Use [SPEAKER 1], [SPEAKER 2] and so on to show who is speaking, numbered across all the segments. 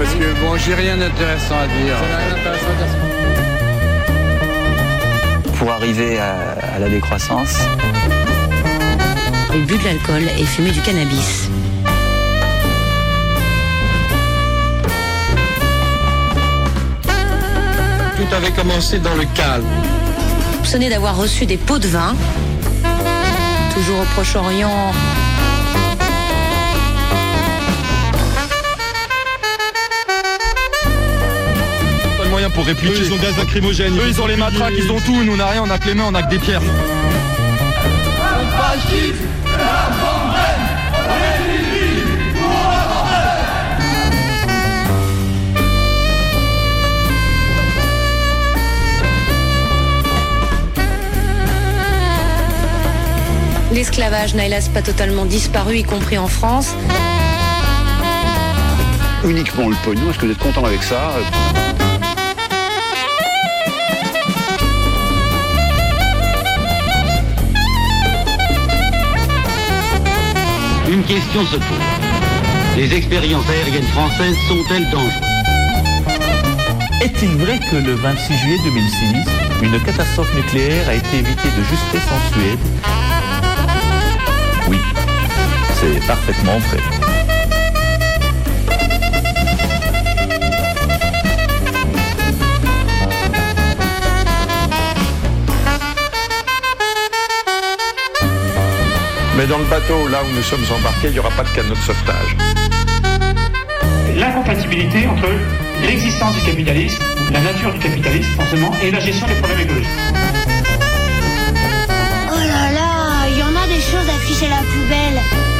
[SPEAKER 1] parce que bon, j'ai rien d'intéressant à dire. Ça n'a rien d'intéressant à dire.
[SPEAKER 2] Pour arriver à la décroissance.
[SPEAKER 3] Il bu de l'alcool et fumé du cannabis.
[SPEAKER 4] Tout avait commencé dans le calme.
[SPEAKER 3] Soupçonné d'avoir reçu des pots de vin. Toujours au Proche-Orient.
[SPEAKER 5] Pas de moyens pour répliquer.
[SPEAKER 6] Eux, ils ont gaz lacrymogène.
[SPEAKER 5] Eux, ils ont les matraques, ils ont tout. Nous, on n'a rien, on n'a que les mains, on n'a que des pierres.
[SPEAKER 3] L'esclavage n'a hélas pas totalement disparu, y compris en France.
[SPEAKER 7] Uniquement le pognon, est-ce que vous êtes content avec ça ?
[SPEAKER 8] Une question se pose. Les expériences aériennes françaises sont-elles dangereuses ?
[SPEAKER 9] Est-il vrai que le 26 juillet 2006, une catastrophe nucléaire a été évitée de justesse en Suède ? Oui, c'est parfaitement vrai.
[SPEAKER 6] Mais dans le bateau, là où nous sommes embarqués, il n'y aura pas de canot de sauvetage.
[SPEAKER 10] L'incompatibilité entre l'existence du capitalisme, la nature du capitalisme, forcément, et la gestion des problèmes écologiques.
[SPEAKER 11] Oh là là, il y en a des choses à ficher à la poubelle.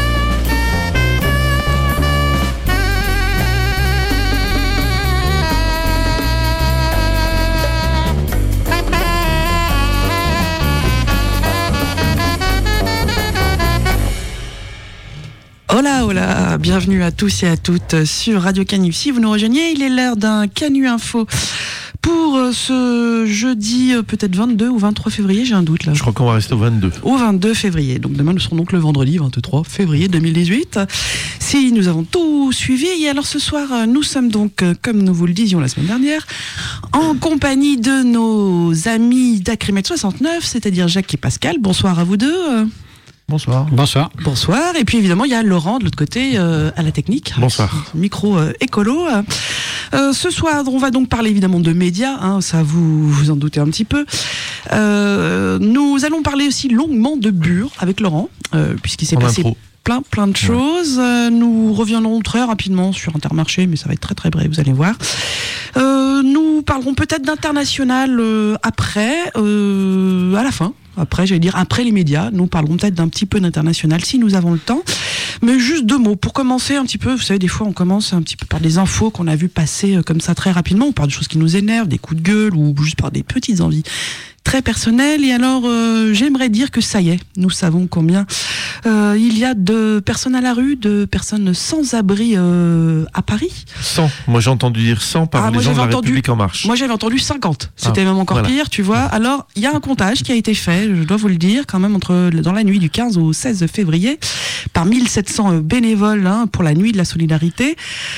[SPEAKER 12] Hola, hola, bienvenue à tous et à toutes sur Radio Canu. Si vous nous rejoignez, il est l'heure d'un Canu Info pour ce jeudi, peut-être 22 ou 23 février, j'ai un doute là.
[SPEAKER 5] Je crois qu'on va rester au 22.
[SPEAKER 12] Au 22 février. Donc demain, nous serons donc le vendredi 23 février 2018. Si nous avons tout suivi, et alors ce soir, nous sommes donc, comme nous vous le disions la semaine dernière, en compagnie de nos amis d'Acrimed 69, c'est-à-dire Jacques et Pascal. Bonsoir à vous deux.
[SPEAKER 5] Bonsoir.
[SPEAKER 1] Bonsoir.
[SPEAKER 12] Bonsoir. Et puis évidemment, il y a Laurent de l'autre côté à la technique.
[SPEAKER 5] Bonsoir.
[SPEAKER 12] Micro écolo. Ce soir, on va donc parler évidemment de médias. Ça vous en doutez un petit peu. Nous allons parler aussi longuement de Bure avec Laurent, puisqu'il s'est passé plein de choses. Nous reviendrons très rapidement sur Intermarché, mais ça va être très très bref, vous allez voir. Nous parlerons peut-être d'international après, à la fin. Après, j'allais dire après les médias, nous parlerons peut-être d'un petit peu d'international si nous avons le temps. Mais juste 2 mots pour commencer un petit peu. Vous savez, des fois, on commence un petit peu par des infos qu'on a vu passer comme ça très rapidement. On parle de choses qui nous énervent, des coups de gueule ou juste par des petites envies très personnelles. Et alors, j'aimerais dire que ça y est, nous savons combien il y a de personnes à la rue, de personnes sans abri à Paris.
[SPEAKER 5] 100. Moi, j'ai entendu dire 100 par les gens de la République En Marche.
[SPEAKER 12] Moi, j'avais entendu 50. C'était même encore pire, tu vois. Alors, il y a un comptage qui a été fait, je dois vous le dire, quand même, dans la nuit du 15 au 16 février, par 1700 bénévoles pour la nuit de la solidarité.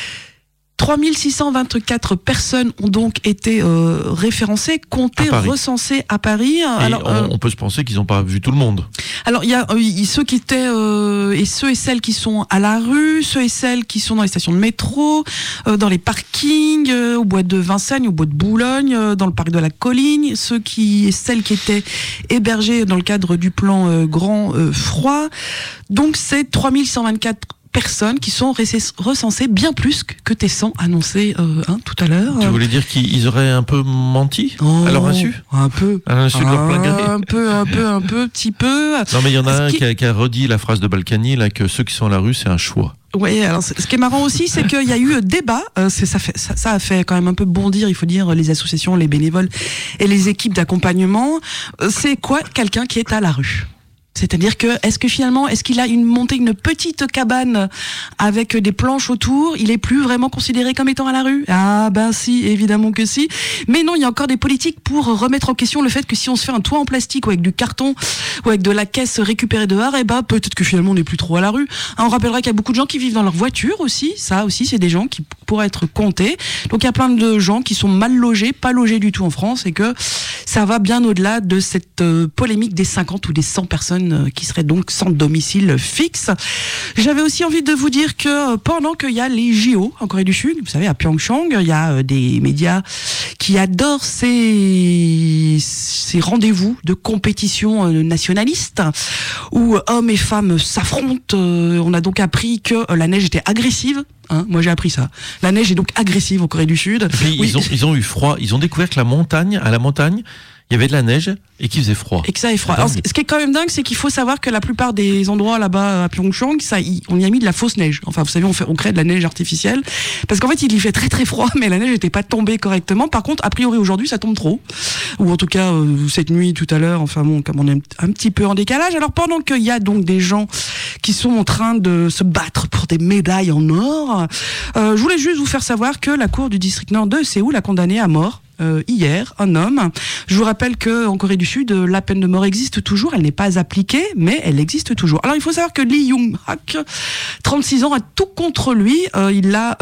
[SPEAKER 12] 3624 personnes ont donc été référencées, comptées, recensées à Paris.
[SPEAKER 5] On peut se penser qu'ils n'ont pas vu tout le monde.
[SPEAKER 12] Alors, il y a ceux qui étaient et ceux et celles qui sont à la rue, ceux et celles qui sont dans les stations de métro, dans les parkings, au bois de Vincennes, au bois de Boulogne, dans le parc de la Colline, ceux et celles qui étaient hébergés dans le cadre du plan Grand Froid. Donc, c'est 3124 personnes qui sont recensées, bien plus que tes 100 annoncés tout à l'heure.
[SPEAKER 5] Tu voulais dire qu'ils auraient un peu menti à leur insu ?
[SPEAKER 12] Un peu.
[SPEAKER 5] À l'insu de leur plein gré ?
[SPEAKER 12] Un peu, petit peu.
[SPEAKER 5] Non, mais il y en a un qui a redit la phrase de Balkany, là, que ceux qui sont à la rue, c'est un choix.
[SPEAKER 12] Oui, alors ce qui est marrant aussi, c'est qu'il y a eu débat. Ça a fait quand même un peu bondir, il faut dire, les associations, les bénévoles et les équipes d'accompagnement. C'est quoi quelqu'un qui est à la rue ? C'est-à-dire que, est-ce qu'il a monté une petite cabane avec des planches autour? Il est plus vraiment considéré comme étant à la rue? Ah ben si, évidemment que si. Mais non, il y a encore des politiques pour remettre en question le fait que si on se fait un toit en plastique ou avec du carton ou avec de la caisse récupérée dehors, peut-être que finalement on n'est plus trop à la rue. On rappellera qu'il y a beaucoup de gens qui vivent dans leur voiture aussi. Ça aussi, c'est des gens qui pourraient être comptés. Donc il y a plein de gens qui sont mal logés, pas logés du tout en France, et que ça va bien au-delà de cette polémique des 50 ou des 100 personnes qui seraient donc sans domicile fixe. J'avais aussi envie de vous dire que pendant qu'il y a les JO en Corée du Sud, vous savez, à Pyeongchang, il y a des médias qui adorent ces rendez-vous de compétition nationaliste où hommes et femmes s'affrontent. On a donc appris que la neige était agressive. Moi j'ai appris ça. La neige est donc agressive en Corée du Sud.
[SPEAKER 5] Puis, oui. ils ont eu froid. Ils ont découvert que à la montagne, il y avait de la neige et qu'il faisait froid.
[SPEAKER 12] Et que ça est froid. Alors, ce qui est quand même dingue, c'est qu'il faut savoir que la plupart des endroits là-bas à Pyeongchang, on y a mis de la fausse neige. Enfin, vous savez, on crée de la neige artificielle. Parce qu'en fait, il y fait très très froid, mais la neige n'était pas tombée correctement. Par contre, a priori aujourd'hui, ça tombe trop. Ou en tout cas, cette nuit, tout à l'heure, enfin bon, comme on est un petit peu en décalage. Alors pendant qu'il y a donc des gens qui sont en train de se battre pour des médailles en or, je voulais juste vous faire savoir que la cour du district nord de Séoul a condamné à mort hier un homme. Je vous rappelle que en Corée du Sud, la peine de mort existe toujours. Elle n'est pas appliquée, mais elle existe toujours. Alors il faut savoir que Lee Young-hak, 36 ans, a tout contre lui. Il a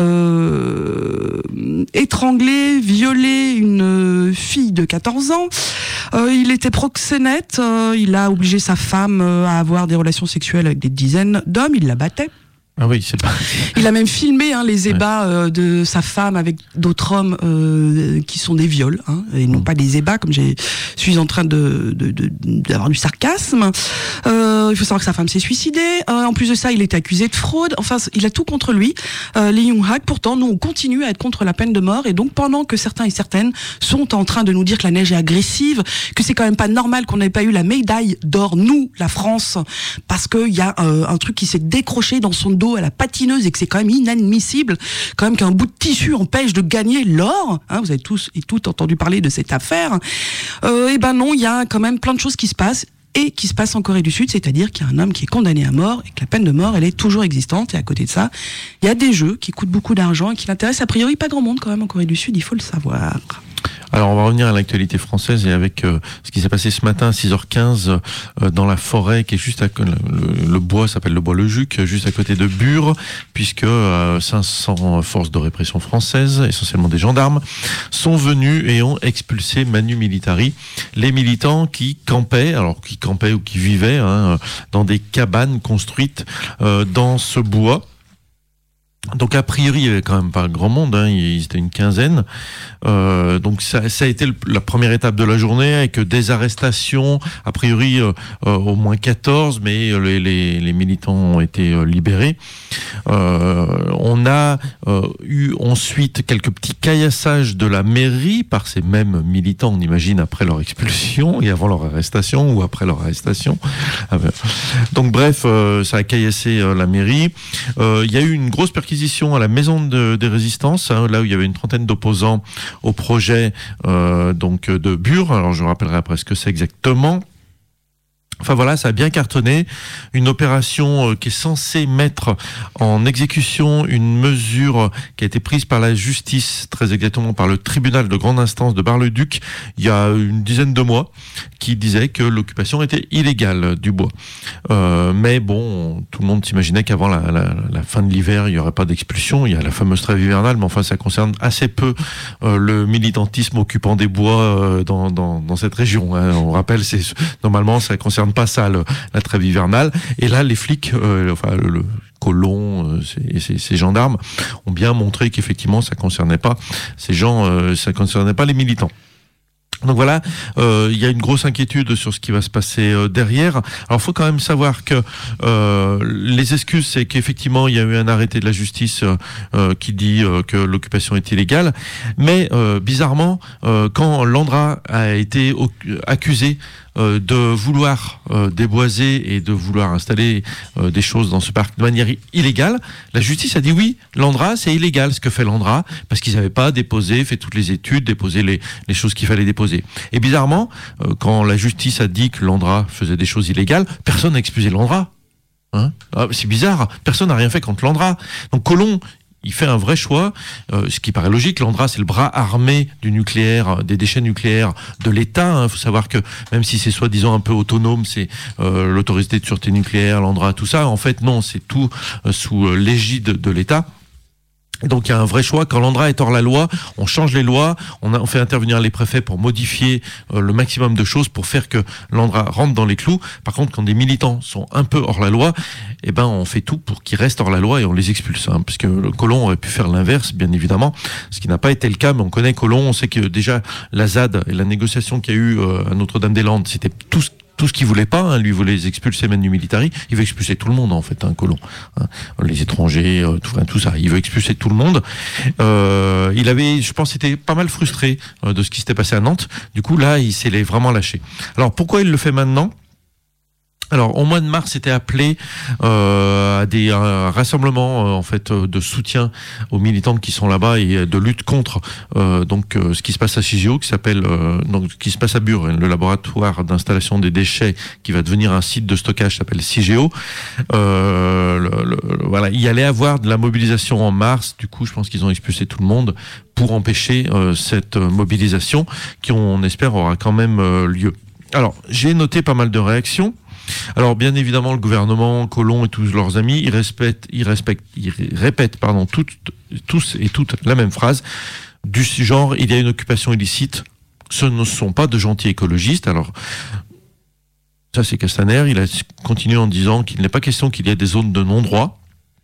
[SPEAKER 12] étranglé, violé une fille de 14 ans. Il était proxénète. Il a obligé sa femme à avoir des relations sexuelles avec des dizaines d'hommes. Il la battait.
[SPEAKER 5] Ah oui, c'est pas...
[SPEAKER 12] Il a même filmé les ébats de sa femme avec d'autres hommes qui sont des viols, et non pas des ébats, comme je suis en train d'avoir du sarcasme. Il faut savoir que sa femme s'est suicidée. En plus de ça, il est accusé de fraude. Enfin, il a tout contre lui. Lee Young-hak, pourtant, nous, on continue à être contre la peine de mort. Et donc, pendant que certains et certaines sont en train de nous dire que la neige est agressive, que c'est quand même pas normal qu'on n'ait pas eu la médaille d'or, nous, la France, parce qu'il y a un truc qui s'est décroché dans son dos à la patineuse et que c'est quand même inadmissible, quand même qu'un bout de tissu empêche de gagner l'or. Vous avez tous et toutes entendu parler de cette affaire. Et ben non, il y a quand même plein de choses qui se passent et qui se passent en Corée du Sud, c'est-à-dire qu'il y a un homme qui est condamné à mort et que la peine de mort, elle est toujours existante. Et à côté de ça, il y a des jeux qui coûtent beaucoup d'argent et qui n'intéressent a priori pas grand monde quand même en Corée du Sud, il faut le savoir.
[SPEAKER 5] Alors on va revenir à l'actualité française et avec ce qui s'est passé ce matin à 6h15 dans la forêt qui est juste à le bois s'appelle le bois Le Juc, juste à côté de Bure, puisque 500 forces de répression françaises, essentiellement des gendarmes, sont venus et ont expulsé Manu Militari, les militants qui campaient ou qui vivaient dans des cabanes construites dans ce bois. Donc a priori il y avait quand même pas grand monde, ils étaient une quinzaine. Donc ça a été la première étape de la journée avec des arrestations, a priori au moins 14, mais les militants ont été libérés. On a eu ensuite quelques petits caillassages de la mairie par ces mêmes militants, on imagine, après leur expulsion et avant leur arrestation ou après leur arrestation. Donc bref, ça a caillassé la mairie. Il y a eu une grosse perquisition à la maison des résistances, là où il y avait une trentaine d'opposants au projet de Bure. Alors je rappellerai après ce que c'est exactement. Enfin voilà, ça a bien cartonné. Une opération qui est censée mettre en exécution une mesure qui a été prise par la justice, très exactement par le tribunal de grande instance de Bar-le-Duc, il y a une dizaine de mois, qui disait que l'occupation était illégale du bois. Mais bon, tout le monde s'imaginait qu'avant la fin de l'hiver, il n'y aurait pas d'expulsion. Il y a la fameuse trêve hivernale, mais enfin ça concerne assez peu le militantisme occupant des bois dans cette région. On rappelle, normalement ça concerne pas ça, la trêve hivernale. Et là, les flics, le colon et ces gendarmes ont bien montré qu'effectivement, ça concernait pas ces gens, ça concernait pas les militants. Donc voilà, il y a une grosse inquiétude sur ce qui va se passer derrière. Alors il faut quand même savoir que les excuses, c'est qu'effectivement il y a eu un arrêté de la justice qui dit que l'occupation est illégale, mais bizarrement quand l'Andra a été accusé de vouloir déboiser et de vouloir installer des choses dans ce parc de manière illégale, la justice a dit oui, l'ANDRA, c'est illégal ce que fait l'ANDRA, parce qu'ils n'avaient pas déposé, fait toutes les études, déposé les choses qu'il fallait déposer. Et bizarrement, quand la justice a dit que l'ANDRA faisait des choses illégales, personne n'a expulsé l'ANDRA. C'est bizarre, personne n'a rien fait contre l'ANDRA. Donc Collomb, il fait un vrai choix, ce qui paraît logique. L'ANDRA, c'est le bras armé du nucléaire, des déchets nucléaires de l'État. Il faut savoir que même si c'est soi-disant un peu autonome, c'est l'autorité de sûreté nucléaire, l'ANDRA, tout ça. En fait, non, c'est tout sous l'égide de l'État. Donc il y a un vrai choix. Quand l'ANDRA est hors la loi, on change les lois, on fait intervenir les préfets pour modifier le maximum de choses pour faire que l'ANDRA rentre dans les clous. Par contre, quand des militants sont un peu hors la loi, on fait tout pour qu'ils restent hors la loi et on les expulse. Puisque Collomb aurait pu faire l'inverse, bien évidemment, ce qui n'a pas été le cas, mais on connaît Collomb, on sait que déjà la ZAD et la négociation qu'il y a eu à Notre-Dame-des-Landes, c'était tout ce qu'il voulait pas, lui voulait les expulser Manu Militari, il veut expulser tout le monde en fait, Collomb, les étrangers, tout ça, il veut expulser tout le monde. Il avait, je pense, été pas mal frustré de ce qui s'était passé à Nantes. Du coup là, il s'est vraiment lâché. Alors pourquoi il le fait maintenant ? Alors, au mois de mars, c'était appelé à des rassemblements en fait de soutien aux militants qui sont là-bas et de lutte contre ce qui se passe à CIGEO, qui se passe à Bure, le laboratoire d'installation des déchets qui va devenir un site de stockage s'appelle CIGEO. Voilà, il y allait avoir de la mobilisation en mars. Du coup, je pense qu'ils ont expulsé tout le monde pour empêcher cette mobilisation qui, on espère, aura quand même lieu. Alors, j'ai noté pas mal de réactions. Alors bien évidemment le gouvernement, Collomb et tous leurs amis, ils répètent tous et toutes la même phrase du genre il y a une occupation illicite, ce ne sont pas de gentils écologistes. Alors ça c'est Castaner, il a continué en disant qu'il n'est pas question qu'il y ait des zones de non-droit.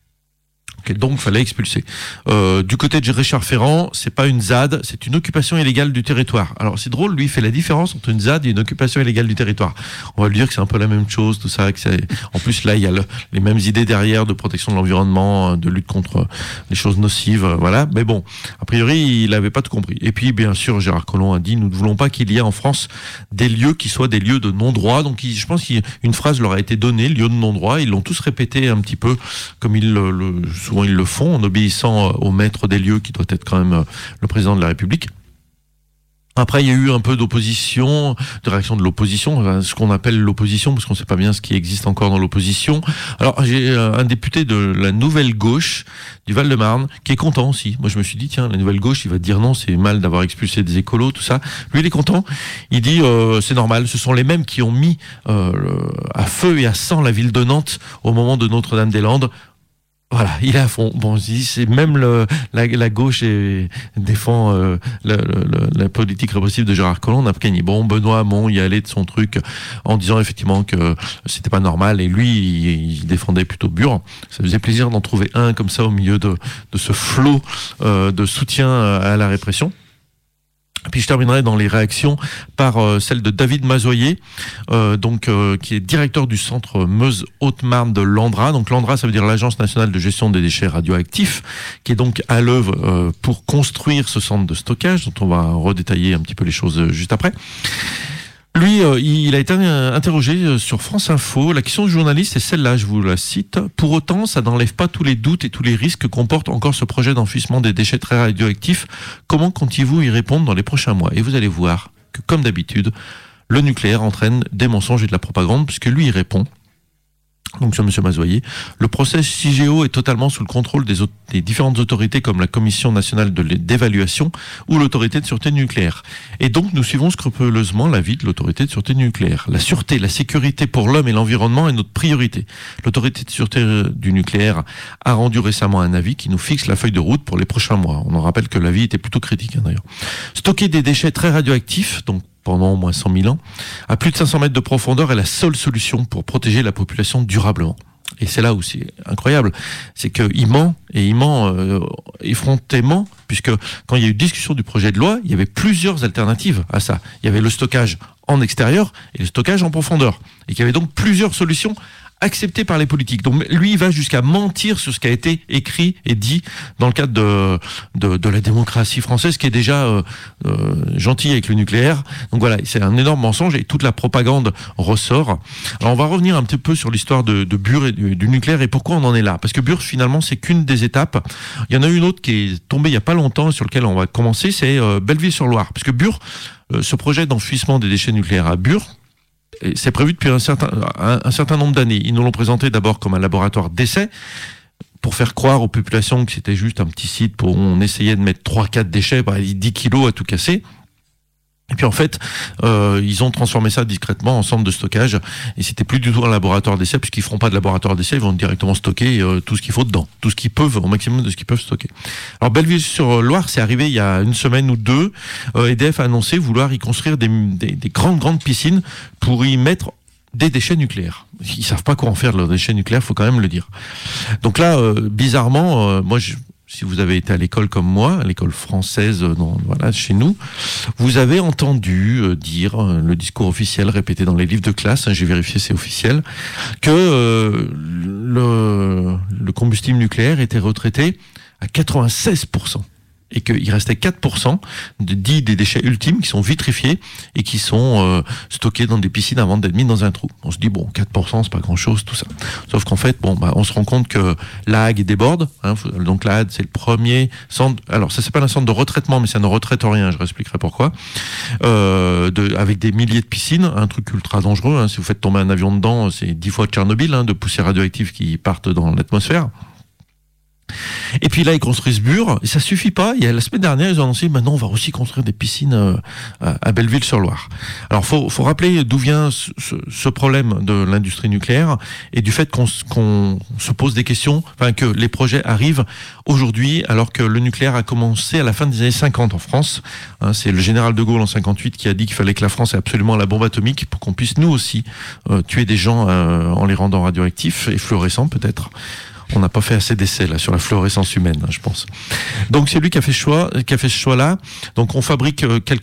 [SPEAKER 5] Donc fallait expulser. Du côté de Richard Ferrand, c'est pas une ZAD, c'est une occupation illégale du territoire. Alors c'est drôle, lui il fait la différence entre une ZAD et une occupation illégale du territoire. On va lui dire que c'est un peu la même chose, tout ça. En plus là il y a les mêmes idées derrière de protection de l'environnement, de lutte contre les choses nocives, voilà. Mais bon, a priori il avait pas tout compris. Et puis bien sûr Gérard Collomb a dit nous ne voulons pas qu'il y ait en France des lieux qui soient des lieux de non-droit. Donc je pense qu'une phrase leur a été donnée, lieu de non-droit. Ils l'ont tous répété un petit peu comme souvent ils le font, en obéissant au maître des lieux qui doit être quand même le président de la République. Après, il y a eu un peu d'opposition, de réaction de l'opposition, ce qu'on appelle l'opposition, parce qu'on ne sait pas bien ce qui existe encore dans l'opposition. Alors, j'ai un député de la Nouvelle Gauche du Val-de-Marne qui est content aussi. Moi, je me suis dit, tiens, la Nouvelle Gauche, il va dire non, c'est mal d'avoir expulsé des écolos, tout ça. Lui, il est content. Il dit, c'est normal, ce sont les mêmes qui ont mis à feu et à sang la ville de Nantes au moment de Notre-Dame-des-Landes. Voilà, il est à fond. Bon, c'est même la gauche défend la politique répressive de Gérard Collomb. On a gagné. Bon, Benoît Hamon y allait de son truc en disant effectivement que c'était pas normal et lui il défendait plutôt Bure. Ça faisait plaisir d'en trouver un comme ça au milieu de ce flot de soutien à la répression. Puis je terminerai dans les réactions par celle de David Mazoyer, qui est directeur du centre Meuse-Haute-Marne de l'ANDRA. Donc l'ANDRA, ça veut dire l'Agence nationale de gestion des déchets radioactifs, qui est donc à l'œuvre pour construire ce centre de stockage, dont on va redétailler un petit peu les choses juste après. Lui, il a été interrogé sur France Info. La question du journaliste est celle-là, je vous la cite. Pour autant, ça n'enlève pas tous les doutes et tous les risques que comporte encore ce projet d'enfouissement des déchets très radioactifs. Comment comptez-vous y répondre dans les prochains mois ? Et vous allez voir que, comme d'habitude, le nucléaire entraîne des mensonges et de la propagande, puisque lui, il répond. Donc sur M. Mazoyer, le procès CIGEO est totalement sous le contrôle des différentes autorités comme la Commission nationale d'évaluation ou l'autorité de sûreté nucléaire. Et donc nous suivons scrupuleusement l'avis de l'autorité de sûreté nucléaire. La sûreté, la sécurité pour l'homme et l'environnement est notre priorité. L'autorité de sûreté du nucléaire a rendu récemment un avis qui nous fixe la feuille de route pour les prochains mois. On en rappelle que l'avis était plutôt critique d'ailleurs. Stocker des déchets très radioactifs, donc pendant au moins 100 000 ans, à plus de 500 mètres de profondeur est la seule solution pour protéger la population durablement. Et c'est là où c'est incroyable, c'est qu'il ment, et il ment effrontément, puisque quand il y a eu discussion du projet de loi, il y avait plusieurs alternatives à ça. Il y avait le stockage en extérieur et le stockage en profondeur. Et qu'il y avait donc plusieurs solutions accepté par les politiques. Donc lui, il va jusqu'à mentir sur ce qui a été écrit et dit dans le cadre de la démocratie française, qui est déjà gentille avec le nucléaire. Donc voilà, c'est un énorme mensonge et toute la propagande ressort. Alors on va revenir un petit peu sur l'histoire de Bure et du nucléaire et pourquoi on en est là. Parce que Bure, finalement, c'est qu'une des étapes. Il y en a une autre qui est tombée il y a pas longtemps, sur lequel on va commencer, c'est Belleville-sur-Loire. Parce que Bure, ce projet d'enfouissement des déchets nucléaires à Bure, c'est prévu depuis un certain nombre d'années. Ils nous l'ont présenté d'abord comme un laboratoire d'essai, pour faire croire aux populations que c'était juste un petit site où on essayait de mettre 3-4 déchets, 10 kilos à tout casser. Et puis en fait, ils ont transformé ça discrètement en centre de stockage, et c'était plus du tout un laboratoire d'essai, puisqu'ils feront pas de laboratoire d'essai, ils vont directement stocker tout ce qu'il faut dedans, tout ce qu'ils peuvent, au maximum de ce qu'ils peuvent stocker. Alors Belleville-sur-Loire, c'est arrivé il y a une semaine ou deux. EDF a annoncé vouloir y construire des grandes piscines pour y mettre des déchets nucléaires. Ils savent pas quoi en faire de leurs déchets nucléaires, faut quand même le dire. Donc là, bizarrement, si vous avez été à l'école comme moi, à l'école française, chez nous, vous avez entendu dire le discours officiel répété dans les livres de classe, j'ai vérifié, c'est officiel, que le combustible nucléaire était retraité à 96%. Et qu'il restait 4% des déchets ultimes qui sont vitrifiés et qui sont stockés dans des piscines avant d'être mis dans un trou. On se dit, 4%, c'est pas grand-chose, tout ça. Sauf qu'en fait, on se rend compte que la Hague déborde. Donc la Hague, c'est le premier centre... Alors, ça s'appelle un centre de retraitement, mais ça ne retraite rien, je réexpliquerai pourquoi. Avec des milliers de piscines, un truc ultra dangereux. Si vous faites tomber un avion dedans, c'est 10 fois Tchernobyl, de poussières radioactives qui partent dans l'atmosphère. Et puis là, ils construisent Bure, et ça suffit pas. Il y a la semaine dernière, ils ont annoncé, maintenant, on va aussi construire des piscines à Belleville-sur-Loire. Alors, faut rappeler d'où vient ce problème de l'industrie nucléaire et du fait qu'on se pose des questions, que les projets arrivent aujourd'hui, alors que le nucléaire a commencé à la fin des années 50 en France. C'est le général de Gaulle en 58 qui a dit qu'il fallait que la France ait absolument la bombe atomique pour qu'on puisse nous aussi tuer des gens en les rendant radioactifs et fluorescents peut-être. On n'a pas fait assez d'essais là sur la fluorescence humaine, je pense. Donc c'est lui qui a fait ce choix-là. Donc on fabrique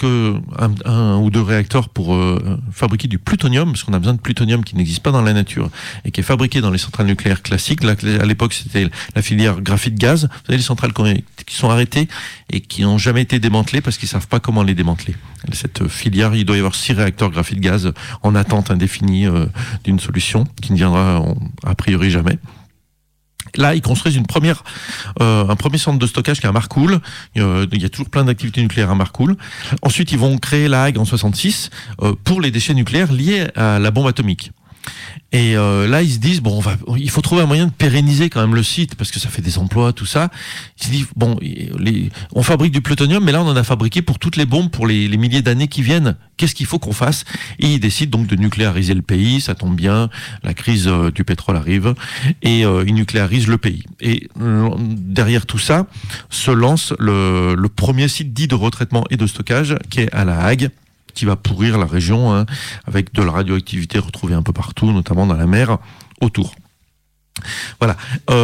[SPEAKER 5] un ou deux réacteurs pour fabriquer du plutonium, parce qu'on a besoin de plutonium qui n'existe pas dans la nature et qui est fabriqué dans les centrales nucléaires classiques. Là, à l'époque, c'était la filière graphite-gaz. Vous savez, les centrales qui sont arrêtées et qui n'ont jamais été démantelées parce qu'ils savent pas comment les démanteler. Cette filière, il doit y avoir 6 réacteurs graphite-gaz en attente indéfinie d'une solution qui ne viendra a priori jamais. Là, ils construisent un premier centre de stockage qui est à Marcoule. Il y a toujours plein d'activités nucléaires à Marcoule. Ensuite, ils vont créer la Hague en 66 pour les déchets nucléaires liés à la bombe atomique. Et là, ils se disent, il faut trouver un moyen de pérenniser quand même le site, parce que ça fait des emplois, tout ça. Ils se disent, on fabrique du plutonium, mais là, on en a fabriqué pour toutes les bombes, pour les milliers d'années qui viennent. Qu'est-ce qu'il faut qu'on fasse? Et ils décident donc de nucléariser le pays. Ça tombe bien, la crise du pétrole arrive, et ils nucléarisent le pays. Et derrière tout ça, se lance le premier site dit de retraitement et de stockage, qui est à La Hague, qui va pourrir la région, avec de la radioactivité retrouvée un peu partout, notamment dans la mer autour. Voilà,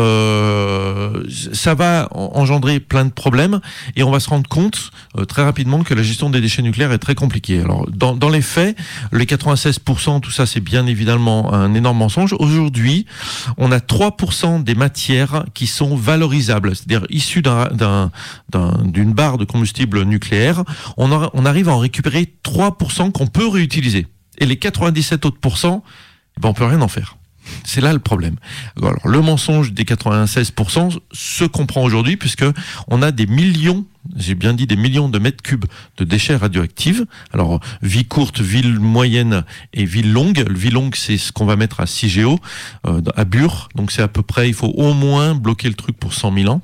[SPEAKER 5] ça va engendrer plein de problèmes et on va se rendre compte très rapidement que la gestion des déchets nucléaires est très compliquée. Alors dans les faits, les 96%, tout ça c'est bien évidemment un énorme mensonge. Aujourd'hui, on a 3% des matières qui sont valorisables, c'est-à-dire issues d'une barre de combustible nucléaire. On arrive à en récupérer 3% qu'on peut réutiliser. Et les 97 autres %, on peut rien en faire. C'est là le problème. Alors, le mensonge des 96% se comprend aujourd'hui puisque on a des millions, j'ai bien dit des millions de mètres cubes de déchets radioactifs. Alors, vie courte, vie moyenne et vie longue. Le vie longue, c'est ce qu'on va mettre à CIGEO, à Bure. Donc c'est à peu près, il faut au moins bloquer le truc pour 100 000 ans.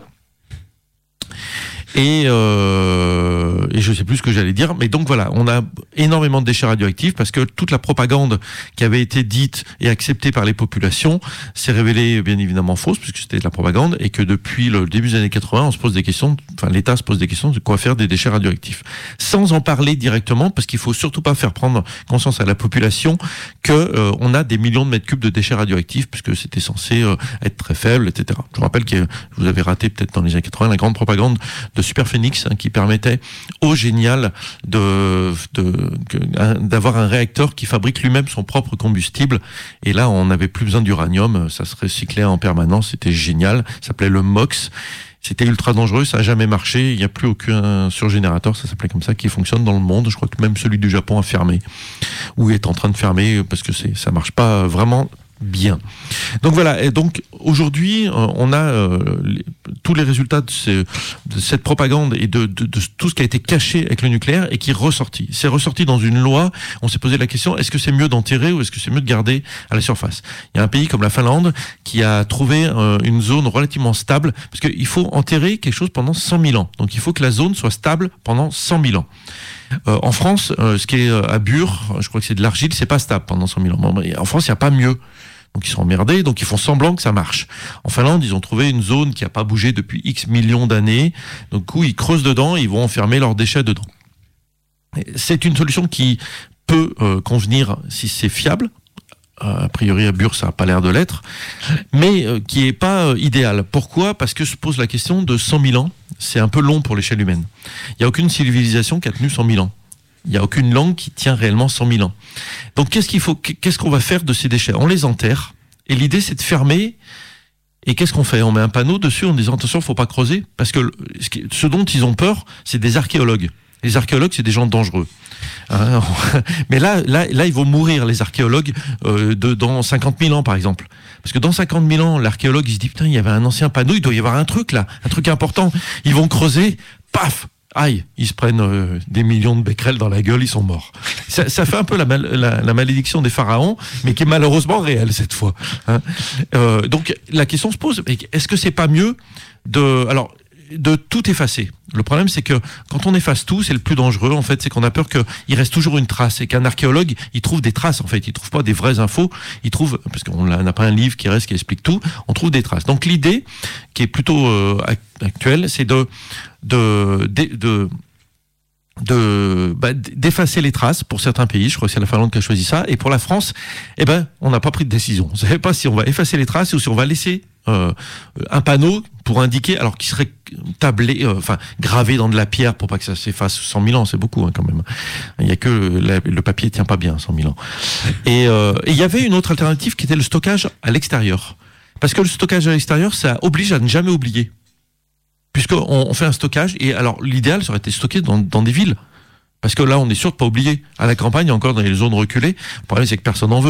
[SPEAKER 5] Et je sais plus ce que j'allais dire, mais donc voilà, on a énormément de déchets radioactifs parce que toute la propagande qui avait été dite et acceptée par les populations s'est révélée bien évidemment fausse puisque c'était de la propagande et que depuis le début des années 80, on se pose des questions, l'État se pose des questions de quoi faire des déchets radioactifs. Sans en parler directement parce qu'il faut surtout pas faire prendre conscience à la population que on a des millions de mètres cubes de déchets radioactifs puisque c'était censé être très faible, etc. Je vous rappelle que vous avez raté peut-être dans les années 80 la grande propagande de Superphénix qui permettait au génial d'avoir un réacteur qui fabrique lui-même son propre combustible. Et là, on n'avait plus besoin d'uranium, ça se recyclait en permanence, c'était génial. Ça s'appelait le MOX. C'était ultra dangereux, ça n'a jamais marché. Il n'y a plus aucun surgénérateur, ça s'appelait comme ça, qui fonctionne dans le monde. Je crois que même celui du Japon a fermé, ou est en train de fermer, parce que ça marche pas vraiment bien. Donc voilà, et donc aujourd'hui, on a tous les résultats de cette propagande et de tout ce qui a été caché avec le nucléaire et qui est ressorti. C'est ressorti dans une loi. On s'est posé la question, est-ce que c'est mieux d'enterrer ou est-ce que c'est mieux de garder à la surface? Il y a un pays comme la Finlande qui a trouvé une zone relativement stable, parce qu'il faut enterrer quelque chose pendant 100 000 ans. Donc il faut que la zone soit stable pendant 100 000 ans. En France, ce qui est à Bure, je crois que c'est de l'argile, c'est pas stable pendant 100 000 ans. En France, il n'y a pas mieux. Donc ils sont emmerdés, donc ils font semblant que ça marche. En Finlande, ils ont trouvé une zone qui n'a pas bougé depuis X millions d'années. Donc du coup, ils creusent dedans, ils vont enfermer leurs déchets dedans. C'est une solution qui peut convenir si c'est fiable. A priori, à Bure, ça n'a pas l'air de l'être, mais qui n'est pas idéal. Pourquoi ? Parce que se pose la question de 100 000 ans. C'est un peu long pour l'échelle humaine. Il n'y a aucune civilisation qui a tenu 100 000 ans. Il n'y a aucune langue qui tient réellement 100 000 ans. Donc qu'est-ce qu'on va faire de ces déchets ? On les enterre, et l'idée c'est de fermer, et qu'est-ce qu'on fait ? On met un panneau dessus en disant attention, il ne faut pas creuser, parce que ce dont ils ont peur, c'est des archéologues. Les archéologues, c'est des gens dangereux. Mais là, ils vont mourir, les archéologues, dans 50 000 ans, par exemple. Parce que dans 50 000 ans, l'archéologue, il se dit, putain, il y avait un ancien panneau, il doit y avoir un truc là, un truc important. Ils vont creuser, paf, aïe, ils se prennent des millions de becquerels dans la gueule, ils sont morts. Ça fait un peu la malédiction des pharaons, mais qui est malheureusement réelle cette fois. Donc la question se pose, est-ce que c'est pas mieux de tout effacer? Le problème, c'est que quand on efface tout, c'est le plus dangereux, en fait, c'est qu'on a peur qu'il reste toujours une trace, et qu'un archéologue, il trouve des traces, en fait, il trouve pas des vraies infos, il trouve, parce qu'on n'a pas un livre qui reste, qui explique tout, on trouve des traces. Donc l'idée, qui est plutôt actuelle, c'est d'effacer les traces pour certains pays. Je crois que c'est la Finlande qui a choisi ça. Et pour la France, on n'a pas pris de décision. On ne savait pas si on va effacer les traces ou si on va laisser un panneau pour indiquer, alors qui serait tablé, gravé dans de la pierre pour pas que ça s'efface. 100 000 ans, c'est beaucoup quand même. Il y a que le papier tient pas bien 100 000 ans. Et il y avait une autre alternative qui était le stockage à l'extérieur. Parce que le stockage à l'extérieur, ça oblige à ne jamais oublier. Puisqu'on fait un stockage, et alors l'idéal, ça aurait été stocké dans des villes. Parce que là, on est sûr de pas oublier. À la campagne, encore dans les zones reculées, le problème, c'est que personne n'en veut.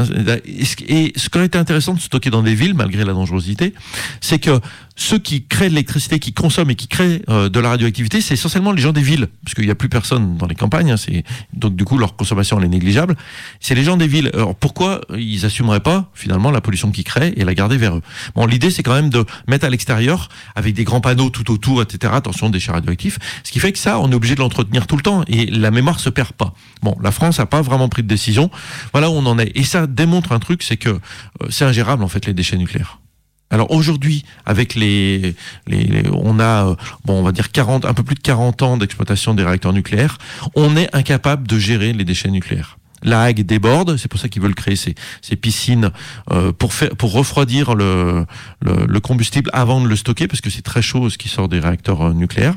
[SPEAKER 5] Et ce qui aurait été intéressant de stocker dans des villes, malgré la dangerosité, c'est que ceux qui créent de l'électricité, qui consomment et qui créent de la radioactivité, c'est essentiellement les gens des villes. Parce qu'il n'y a plus personne dans les campagnes, donc du coup, leur consommation, elle est négligeable. C'est les gens des villes. Alors pourquoi ils assumeraient pas, finalement, la pollution qu'ils créent et la garder vers eux? Bon, l'idée, c'est quand même de mettre à l'extérieur, avec des grands panneaux tout autour, etc., attention, déchets radioactifs. Ce qui fait que ça, on est obligé de l'entretenir tout le temps. Et la mémoire se perd pas. Bon, la France n'a pas vraiment pris de décision. Voilà où on en est. Et ça démontre un truc, c'est que c'est ingérable, en fait, les déchets nucléaires. Alors aujourd'hui, avec on a, on va dire un peu plus de 40 ans d'exploitation des réacteurs nucléaires, on est incapable de gérer les déchets nucléaires. La Hague déborde, c'est pour ça qu'ils veulent créer ces piscines pour refroidir le combustible avant de le stocker, parce que c'est très chaud ce qui sort des réacteurs nucléaires.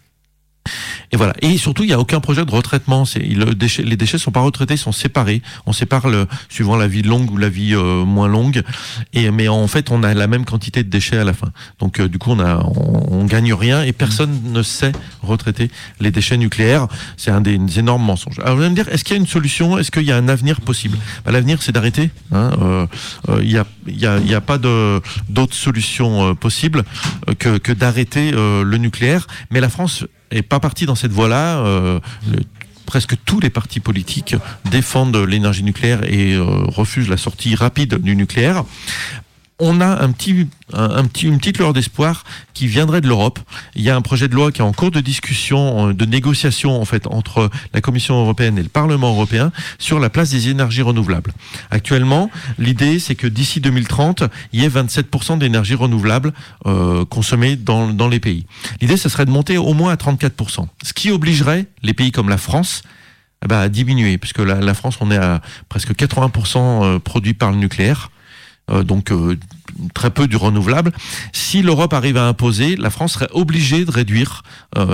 [SPEAKER 5] Et voilà. Et surtout, il n'y a aucun projet de retraitement. Les déchets sont pas retraités, ils sont séparés. On sépare suivant la vie longue ou la vie moins longue. Mais en fait, on a la même quantité de déchets à la fin. Donc, du coup, on gagne rien et personne ne sait retraiter les déchets nucléaires. C'est un des énormes mensonges. Alors, vous allez me dire, est-ce qu'il y a une solution? Est-ce qu'il y a un avenir possible? L'avenir, c'est d'arrêter. Il y a pas d'autre solution possible que d'arrêter le nucléaire. Mais la France est pas partie dans cette voie-là. Presque tous les partis politiques défendent l'énergie nucléaire et refusent la sortie rapide du nucléaire. On a une petite lueur d'espoir qui viendrait de l'Europe. Il y a un projet de loi qui est en cours de discussion, de négociation en fait entre la Commission européenne et le Parlement européen sur la place des énergies renouvelables. Actuellement, l'idée c'est que d'ici 2030, il y ait 27% d'énergie renouvelable consommée dans les pays. L'idée, ce serait de monter au moins à 34%, ce qui obligerait les pays comme la France à diminuer, puisque la France, on est à presque 80% produit par le nucléaire. Donc très peu du renouvelable. Si l'Europe arrive à imposer, la France serait obligée de réduire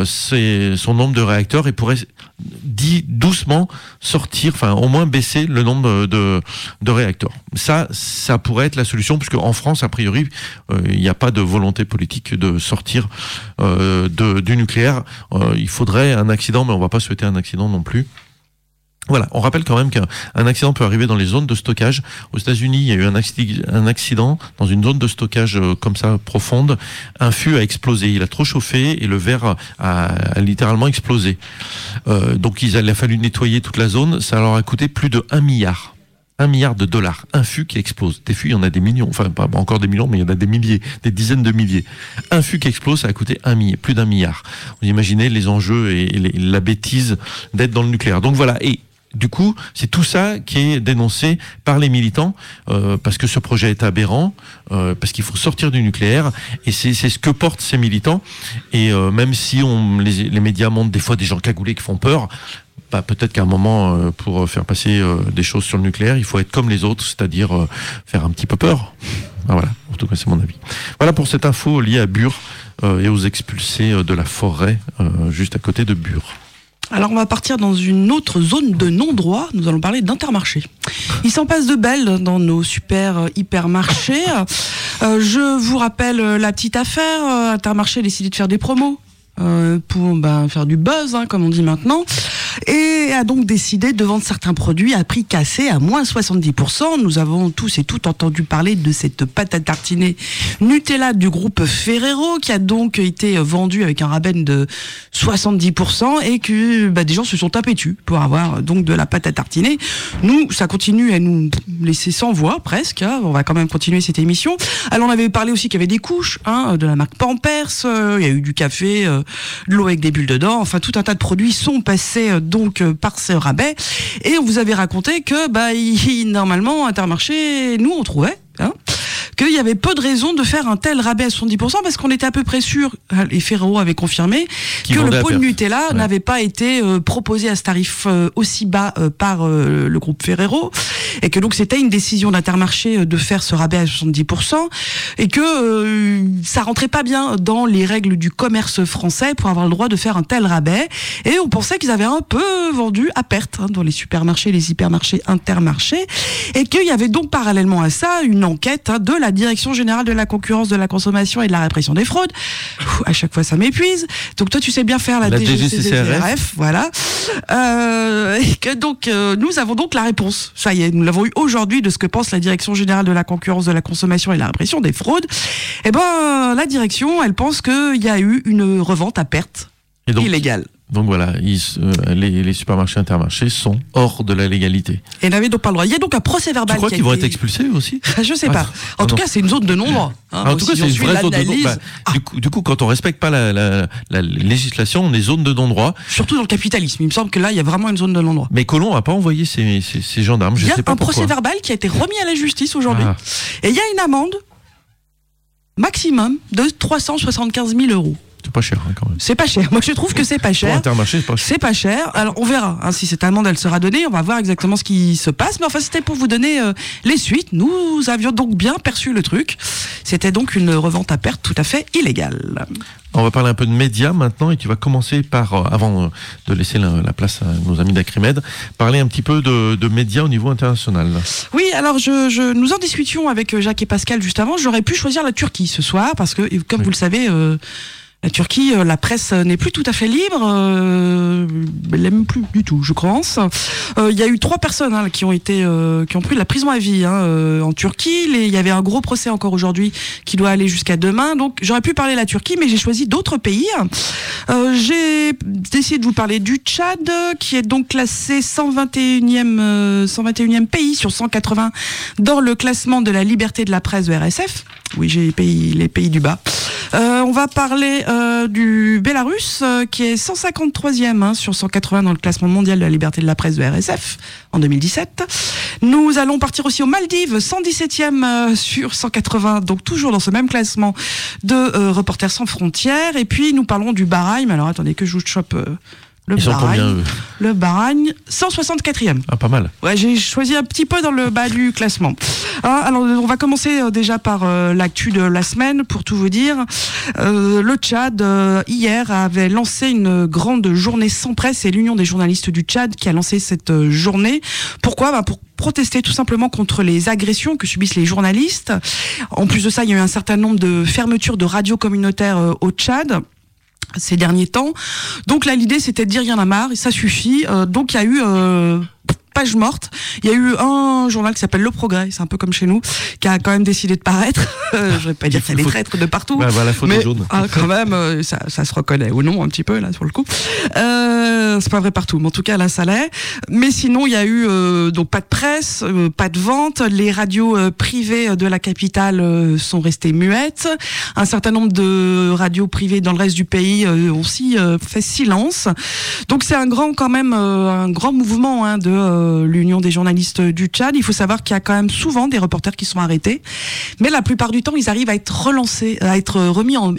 [SPEAKER 5] son nombre de réacteurs et pourrait doucement sortir, enfin au moins baisser le nombre de réacteurs. Ça pourrait être la solution, puisque en France, a priori, il n'y a pas de volonté politique de sortir du nucléaire. Il faudrait un accident, mais on ne va pas souhaiter un accident non plus. Voilà, on rappelle quand même qu'un accident peut arriver dans les zones de stockage. Aux États-Unis, il y a eu un accident dans une zone de stockage comme ça profonde. Un fût a explosé, il a trop chauffé et le verre a littéralement explosé. Donc il a fallu nettoyer toute la zone. Ça leur a coûté plus de 1 milliard. $1 milliard. Un fût qui explose. Des fûts, il y en a des millions. Enfin, pas encore des millions, mais il y en a des milliers, des dizaines de milliers. Un fût qui explose, ça a coûté plus d'1 milliard. Vous imaginez les enjeux et la bêtise d'être dans le nucléaire. Donc voilà. Et du coup, c'est tout ça qui est dénoncé par les militants, parce que ce projet est aberrant, parce qu'il faut sortir du nucléaire, et c'est ce que portent ces militants. Et même si les médias montrent des fois des gens cagoulés qui font peur, peut-être qu'à un moment, pour faire passer des choses sur le nucléaire, il faut être comme les autres, c'est-à-dire faire un petit peu peur. Voilà, en tout cas c'est mon avis. Voilà pour cette info liée à Bure et aux expulsés de la forêt juste à côté de Bure.
[SPEAKER 12] Alors on va partir dans une autre zone de non-droit, nous allons parler d'Intermarché. Il s'en passe de belles dans nos super hypermarchés. Je vous rappelle la petite affaire, Intermarché a décidé de faire des promos pour faire du buzz, comme on dit maintenant, et a donc décidé de vendre certains produits à prix cassé à moins 70%. Nous avons tous et toutes entendu parler de cette pâte à tartiner Nutella du groupe Ferrero, qui a donc été vendue avec un rabais de 70%, et que des gens se sont tapés dessus pour avoir donc de la pâte à tartiner. Nous, ça continue à nous laisser sans voix presque, on va quand même continuer cette émission. Alors on avait parlé aussi qu'il y avait des couches de la marque Pampers, il y a eu du café, de l'eau avec des bulles dedans, enfin tout un tas de produits sont passés donc par ce rabais, et on vous avait raconté que normalement Intermarché, nous on trouvait qu'il y avait peu de raisons de faire un tel rabais à 70%, parce qu'on était à peu près sûr, et Ferrero avait confirmé, que le pot de Nutella n'avait pas été proposé à ce tarif aussi bas par le groupe Ferrero, et que donc c'était une décision d'Intermarché de faire ce rabais à 70%, et que ça rentrait pas bien dans les règles du commerce français pour avoir le droit de faire un tel rabais, et on pensait qu'ils avaient un peu vendu à perte dans les supermarchés, les hypermarchés Intermarché, et qu'il y avait donc parallèlement à ça une enquête de la Direction Générale de la Concurrence, de la Consommation et de la Répression des Fraudes. À chaque fois, ça m'épuise. Donc toi, tu sais bien faire la DGCCRF, voilà. Et que donc nous avons donc la réponse. Ça y est, nous l'avons eu aujourd'hui de ce que pense la Direction Générale de la Concurrence, de la Consommation et de la Répression des Fraudes. La direction, elle pense qu'il y a eu une revente à perte illégale.
[SPEAKER 5] Donc voilà, les supermarchés Intermarché sont hors de la légalité.
[SPEAKER 12] Et n'avaient donc pas le droit. Il y a donc un procès verbal.
[SPEAKER 5] Tu crois qu'ils vont être expulsés aussi ?
[SPEAKER 12] Je sais pas. En tout cas, c'est une zone de non-droit.
[SPEAKER 5] En tout cas, c'est une vraie zone de non-droit. Du coup, quand on respecte pas la législation, on est zone de non-droit.
[SPEAKER 12] Surtout dans le capitalisme. Il me semble que là, il y a vraiment une zone de non-droit.
[SPEAKER 5] Mais Colomb n'a pas envoyé ses gendarmes. Je sais pas pourquoi. Il y a un procès verbal
[SPEAKER 12] qui a été remis à la justice aujourd'hui. Et il y a une amende maximum de 375 000 €.
[SPEAKER 5] C'est pas cher quand même.
[SPEAKER 12] C'est pas cher. Moi je trouve que c'est pas cher.
[SPEAKER 5] Pour Intermarché,
[SPEAKER 12] c'est pas cher. Alors on verra si cette amende elle sera donnée. On va voir exactement ce qui se passe. Mais enfin c'était pour vous donner les suites. Nous avions donc bien perçu le truc. C'était donc une revente à perte tout à fait illégale.
[SPEAKER 5] On va parler un peu de médias maintenant, et tu vas commencer par, avant de laisser la place à nos amis d'Acrimed, parler un petit peu de médias au niveau international.
[SPEAKER 12] Oui, alors nous en discutions avec Jacques et Pascal juste avant. J'aurais pu choisir la Turquie ce soir parce que, comme vous le savez, la Turquie, la presse n'est plus tout à fait libre, elle l'aime plus du tout, je pense. Il y a eu 3 personnes qui ont pris de la prison à vie en Turquie. Il y avait un gros procès encore aujourd'hui qui doit aller jusqu'à demain. Donc j'aurais pu parler de la Turquie, mais j'ai choisi d'autres pays. J'ai décidé de vous parler du Tchad, qui est donc classé 121e pays sur 180 dans le classement de la liberté de la presse de RSF. Oui, j'ai les pays du bas. On va parler du Bélarus, qui est 153e sur 180 dans le classement mondial de la liberté de la presse de RSF en 2017. Nous allons partir aussi aux Maldives, 117e sur 180, donc toujours dans ce même classement de Reporters sans frontières. Et puis nous parlons du Bahreïn. Alors attendez que je vous chope
[SPEAKER 5] Ils sont combien, eux ?
[SPEAKER 12] Le Bahreïn, 164e.
[SPEAKER 5] Ah, pas mal.
[SPEAKER 12] Ouais, j'ai choisi un petit peu dans le bas du classement. Alors, on va commencer déjà par l'actu de la semaine, pour tout vous dire. Le Tchad, hier, avait lancé une grande journée sans presse. C'est l'Union des journalistes du Tchad qui a lancé cette journée. Pourquoi ? Pour protester tout simplement contre les agressions que subissent les journalistes. En plus de ça, il y a eu un certain nombre de fermetures de radios communautaires au Tchad ces derniers temps. Donc là, l'idée, c'était de dire il y en a marre, et ça suffit. Donc il y a eu page morte. Il y a eu un journal qui s'appelle Le Progrès, c'est un peu comme chez nous, qui a quand même décidé de paraître. Je vais pas dire qu'il y a des traîtres de partout.
[SPEAKER 5] Bah, la faute
[SPEAKER 12] mais
[SPEAKER 5] jaune.
[SPEAKER 12] Quand même, ça se reconnaît ou non un petit peu là sur le coup. C'est pas vrai partout, mais en tout cas là ça l'est. Mais sinon il y a eu donc pas de presse, pas de vente. Les radios privées de la capitale sont restées muettes. Un certain nombre de radios privées dans le reste du pays ont aussi fait silence. Donc c'est un grand mouvement de l'Union des journalistes du Tchad. Il faut savoir qu'il y a quand même souvent des reporters qui sont arrêtés, mais la plupart du temps ils arrivent à être relancés, à être remis en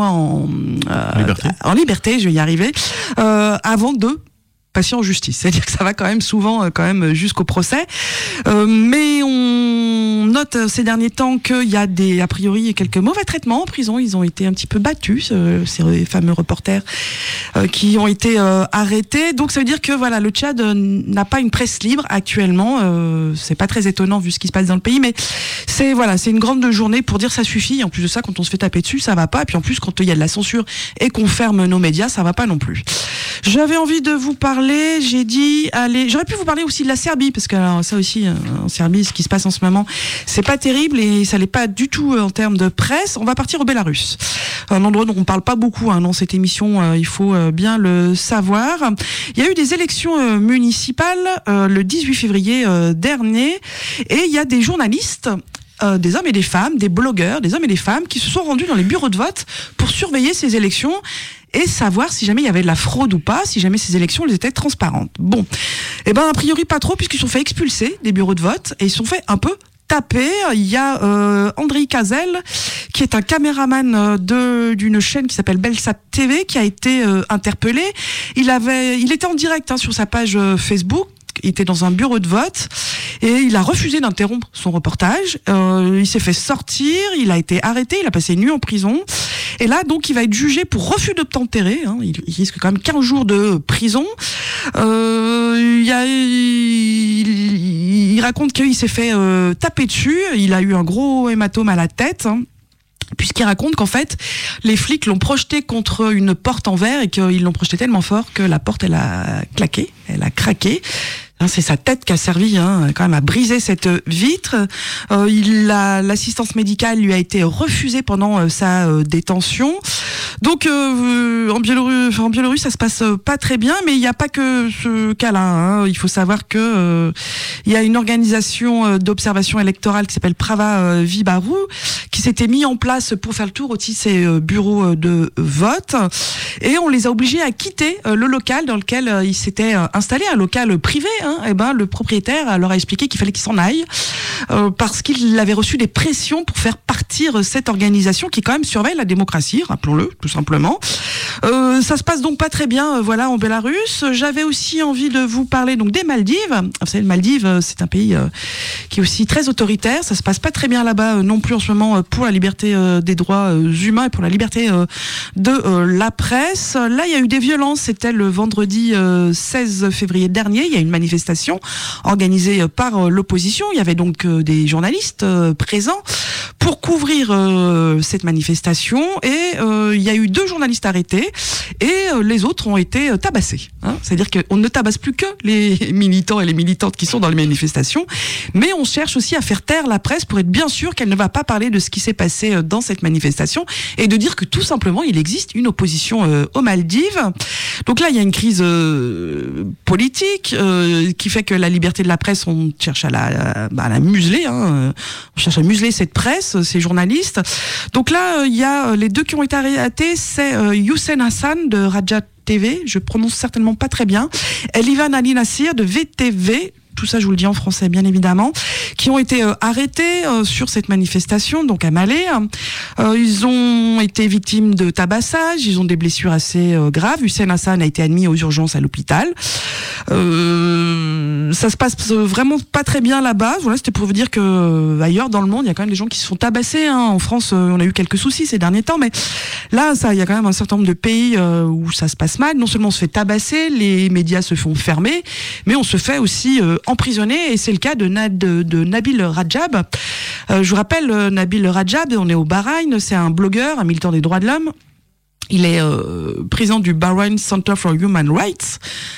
[SPEAKER 12] liberté, je vais y arriver, avant de passer en justice. C'est-à-dire que ça va quand même souvent jusqu'au procès. Mais on note ces derniers temps qu'il y a a priori quelques mauvais traitements en prison. Ils ont été un petit peu battus, ces fameux reporters qui ont été arrêtés. Donc ça veut dire que voilà, le Tchad n'a pas une presse libre actuellement. C'est pas très étonnant vu ce qui se passe dans le pays, mais c'est une grande journée pour dire ça suffit. En plus de ça, quand on se fait taper dessus, ça va pas. Et puis en plus, quand il y a de la censure et qu'on ferme nos médias, ça va pas non plus. J'avais envie de vous parler, j'aurais pu vous parler aussi de la Serbie, parce que alors, ça aussi, en Serbie, ce qui se passe en ce moment, c'est pas terrible et ça l'est pas du tout en termes de presse. On va partir au Bélarus, un endroit dont on parle pas beaucoup dans cette émission, il faut bien le savoir. Il y a eu des élections municipales le 18 février dernier, et il y a des journalistes, des hommes et des femmes, des blogueurs, des hommes et des femmes qui se sont rendus dans les bureaux de vote pour surveiller ces élections et savoir si jamais il y avait de la fraude ou pas, si jamais ces élections étaient transparentes. Bon, a priori pas trop, puisqu'ils sont fait expulser des bureaux de vote et ils sont fait un peu taper. Il y a Andrei Kazel, qui est un caméraman d'une chaîne qui s'appelle Belsat TV, qui a été interpellé. Il était en direct sur sa page Facebook. Il était dans un bureau de vote et il a refusé d'interrompre son reportage. Il s'est fait sortir, il a été arrêté, il a passé une nuit en prison. Et là, donc, il va être jugé pour refus d'obtempérer. Il risque quand même 15 jours de prison. Il raconte qu'il s'est fait taper dessus. Il a eu un gros hématome à la tête. Puisqu'il raconte qu'en fait, les flics l'ont projeté contre une porte en verre et qu'ils l'ont projeté tellement fort que la porte, elle a claqué, elle a craqué. C'est sa tête qui a servi quand même à briser cette vitre. L'assistance médicale lui a été refusée pendant sa détention. Donc en Biélorusse, ça se passe pas très bien, mais il n'y a pas que ce cas-là. Il faut savoir que il y a une organisation d'observation électorale qui s'appelle Prava Vibaru, qui s'était mis en place pour faire le tour aussi de ces bureaux de vote, et on les a obligés à quitter le local dans lequel ils s'étaient installés, un local privé. Le propriétaire leur a expliqué qu'il fallait qu'ils s'en aillent parce qu'il avait reçu des pressions pour faire partir cette organisation qui quand même surveille la démocratie, rappelons-le, tout simplement. Ça se passe donc pas très bien en Bélarus. J'avais aussi envie de vous parler donc des Maldives. Vous savez, les Maldives, c'est un pays qui est aussi très autoritaire. Ça se passe pas très bien là-bas non plus en ce moment pour la liberté des droits humains et pour la liberté de la presse. Là, il y a eu des violences. C'était le vendredi 16 février dernier. Il y a une manifestation organisée par l'opposition. Il y avait donc des journalistes présents pour couvrir cette manifestation, et il y a eu 2 journalistes arrêtés et les autres ont été tabassés. C'est-à-dire qu'on ne tabasse plus que les militants et les militantes qui sont dans les manifestations, mais on cherche aussi à faire taire la presse pour être bien sûr qu'elle ne va pas parler de ce qui s'est passé dans cette manifestation et de dire que tout simplement il existe une opposition aux Maldives. Donc là il y a une crise politique qui fait que la liberté de la presse, on cherche à la museler, on cherche à museler cette presse, ces journalistes. Donc là il y a les 2 qui ont été arrêtés, c'est Youssef Hassan de Raja TV, je prononce certainement pas très bien, et Ivan Ali Nassir de VTV, tout ça je vous le dis en français bien évidemment, qui ont été arrêtés sur cette manifestation, donc à Malé. Ils ont été victimes de tabassage, ils ont des blessures assez graves. Hussein Hassan a été admis aux urgences à l'hôpital. Ça se passe vraiment pas très bien là-bas. Voilà, c'était pour vous dire que ailleurs dans le monde, il y a quand même des gens qui se font tabasser. En France, on a eu quelques soucis ces derniers temps, mais là, il y a quand même un certain nombre de pays où ça se passe mal. Non seulement on se fait tabasser, les médias se font fermer, mais on se fait aussi emprisonner. Et c'est le cas de Nabil Rajab. Je vous rappelle, Nabil Rajab, on est au Bahreïn, c'est un blogueur, un militant des droits de l'homme. Il est président du Bahrain Center for Human Rights.